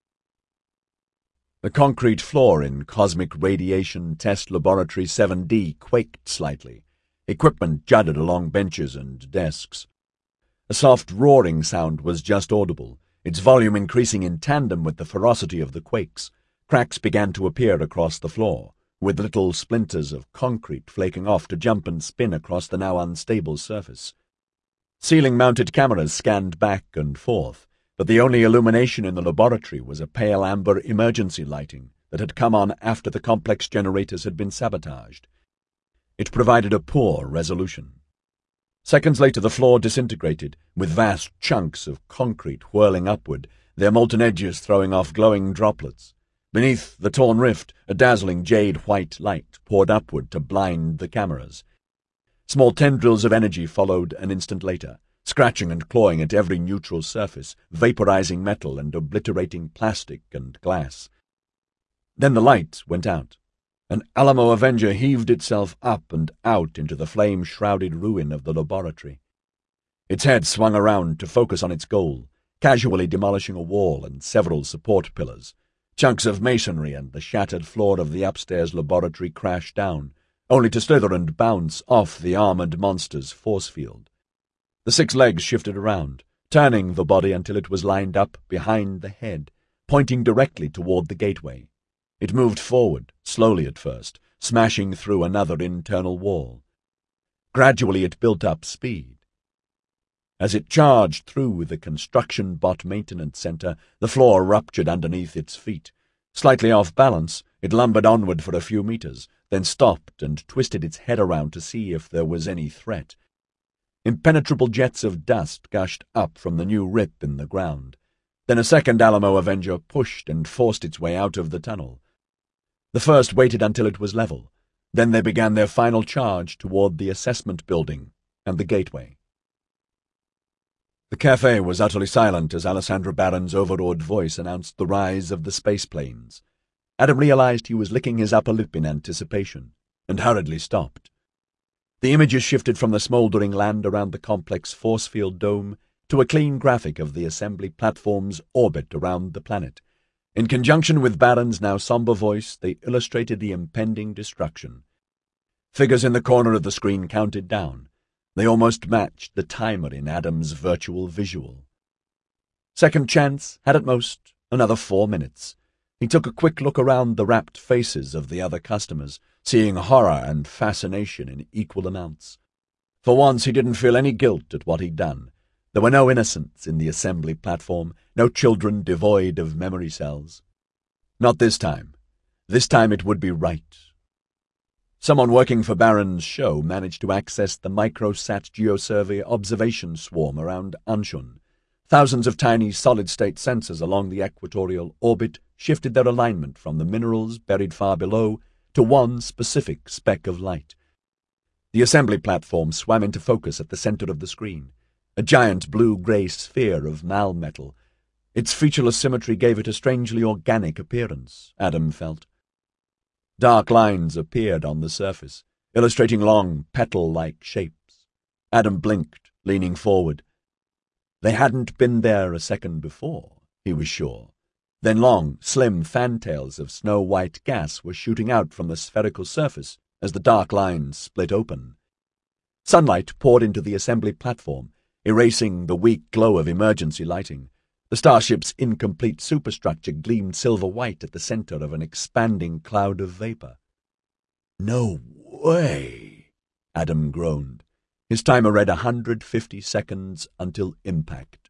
A: The concrete floor in Cosmic Radiation Test Laboratory 7D quaked slightly. Equipment jutted along benches and desks. A soft roaring sound was just audible, its volume increasing in tandem with the ferocity of the quakes. Cracks began to appear across the floor, with little splinters of concrete flaking off to jump and spin across the now unstable surface. Ceiling-mounted cameras scanned back and forth, but the only illumination in the laboratory was a pale amber emergency lighting that had come on after the complex generators had been sabotaged. It provided a poor resolution. Seconds later the floor disintegrated, with vast chunks of concrete whirling upward, their molten edges throwing off glowing droplets. Beneath the torn rift, a dazzling jade-white light poured upward to blind the cameras. Small tendrils of energy followed an instant later, scratching and clawing at every neutral surface, vaporizing metal and obliterating plastic and glass. Then the light went out,
B: An Alamo Avenger heaved itself up and out into the flame-shrouded ruin of the laboratory. Its head swung around to focus on its goal, casually demolishing a wall and several support pillars. Chunks of masonry and the shattered floor of the upstairs laboratory crashed down, only to slither and bounce off the armored monster's force field. The 6 legs shifted around, turning the body until it was lined up behind the head, pointing directly toward the gateway. It moved forward, slowly at first, smashing through another internal wall. Gradually it built up speed. As it charged through the construction bot maintenance center, the floor ruptured underneath its feet. Slightly off balance, it lumbered onward for a few meters, then stopped and twisted its head around to see if there was any threat. Impenetrable jets of dust gushed up from the new rip in the ground. Then a second Alamo Avenger pushed and forced its way out of the tunnel. The first waited until it was level. Then they began their final charge toward the assessment building and the gateway. The cafe was utterly silent as Alessandra Barron's overawed voice announced the rise of the space planes. Adam realized he was licking his upper lip in anticipation, and hurriedly stopped. The images shifted from the smoldering land around the complex force field dome to a clean graphic of the assembly platform's orbit around the planet. In conjunction with Barron's now somber voice, they illustrated the impending destruction. Figures in the corner of the screen counted down. They almost matched the timer in Adam's virtual visual. Second Chance had at most another 4 minutes. He took a quick look around the rapt faces of the other customers, seeing horror and fascination in equal amounts. For once he didn't feel any guilt at what he'd done. There were no innocents in the assembly platform, no children devoid of memory cells. Not this time. This time it would be right. Someone working for Barron's show managed to access the Microsat Geosurvey observation swarm around Anshun. Thousands of tiny solid-state sensors along the equatorial orbit shifted their alignment from the minerals buried far below to one specific speck of light. The assembly platform swam into focus at the center of the screen, a giant blue-gray sphere of malmetal. Its featureless symmetry gave it a strangely organic appearance, Adam felt. Dark lines appeared on the surface, illustrating long, petal-like shapes. Adam blinked, leaning forward. They hadn't been there a second before, he was sure. Then long, slim fantails of snow-white gas were shooting out from the spherical surface as the dark lines split open. Sunlight poured into the assembly platform, erasing the weak glow of emergency lighting. The starship's incomplete superstructure gleamed silver-white at the center of an expanding cloud of vapor. "No way," Adam groaned. His timer read 150 seconds until impact.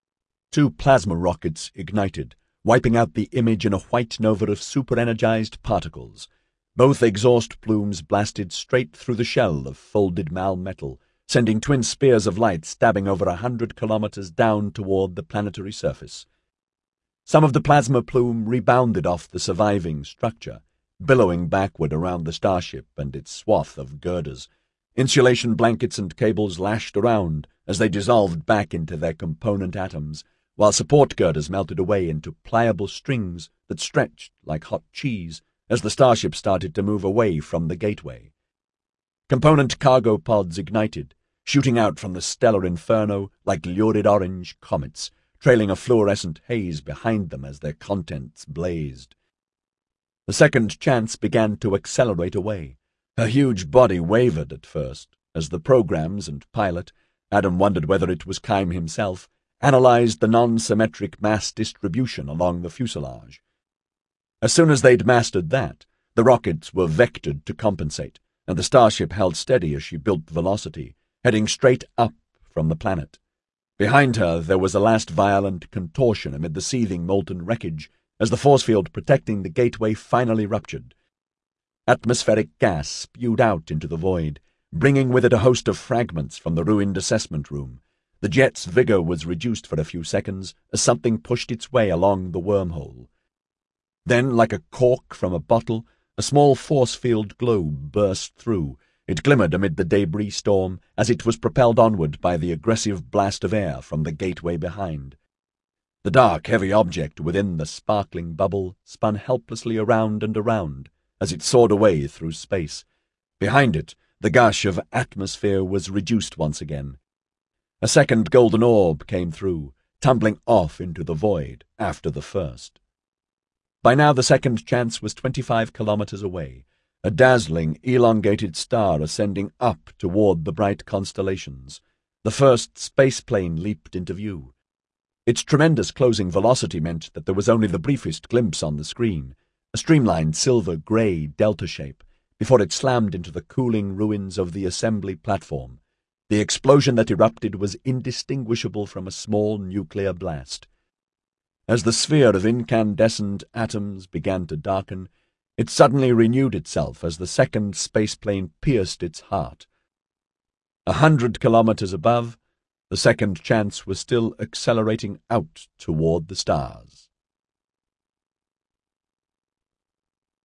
B: 2 plasma rockets ignited, wiping out the image in a white nova of super-energized particles. Both exhaust plumes blasted straight through the shell of folded malmetal, sending twin spears of light stabbing over 100 kilometers down toward the planetary surface. Some of the plasma plume rebounded off the surviving structure, billowing backward around the starship and its swath of girders. Insulation blankets and cables lashed around as they dissolved back into their component atoms, while support girders melted away into pliable strings that stretched like hot cheese as the starship started to move away from the gateway. Component cargo pods ignited, shooting out from the stellar inferno like lurid orange comets, trailing a fluorescent haze behind them as their contents blazed. The Second Chance began to accelerate away. Her huge body wavered at first, as the programs and pilot, Adam wondered whether it was Keim himself, analyzed the non-symmetric mass distribution along the fuselage. As soon as they'd mastered that, the rockets were vectored to compensate, and the starship held steady as she built velocity, heading straight up from the planet. Behind her there was a last violent contortion amid the seething molten wreckage as the force field protecting the gateway finally ruptured. Atmospheric gas spewed out into the void, bringing with it a host of fragments from the ruined assessment room. The jet's vigor was reduced for a few seconds as something pushed its way along the wormhole. Then, like a cork from a bottle, a small force field globe burst through. It glimmered amid the debris storm as it was propelled onward by the aggressive blast of air from the gateway behind. The dark, heavy object within the sparkling bubble spun helplessly around and around as it soared away through space. Behind it, the gush of atmosphere was reduced once again. A second golden orb came through, tumbling off into the void after the first. By now the second chance was 25 kilometers away, a dazzling, elongated star ascending up toward the bright constellations. The first spaceplane leaped into view. Its tremendous closing velocity meant that there was only the briefest glimpse on the screen, a streamlined silver-grey delta shape, before it slammed into the cooling ruins of the assembly platform. The explosion that erupted was indistinguishable from a small nuclear blast. As the sphere of incandescent atoms began to darken, it suddenly renewed itself as the second spaceplane pierced its heart. 100 kilometers above, the second chance was still accelerating out toward the stars.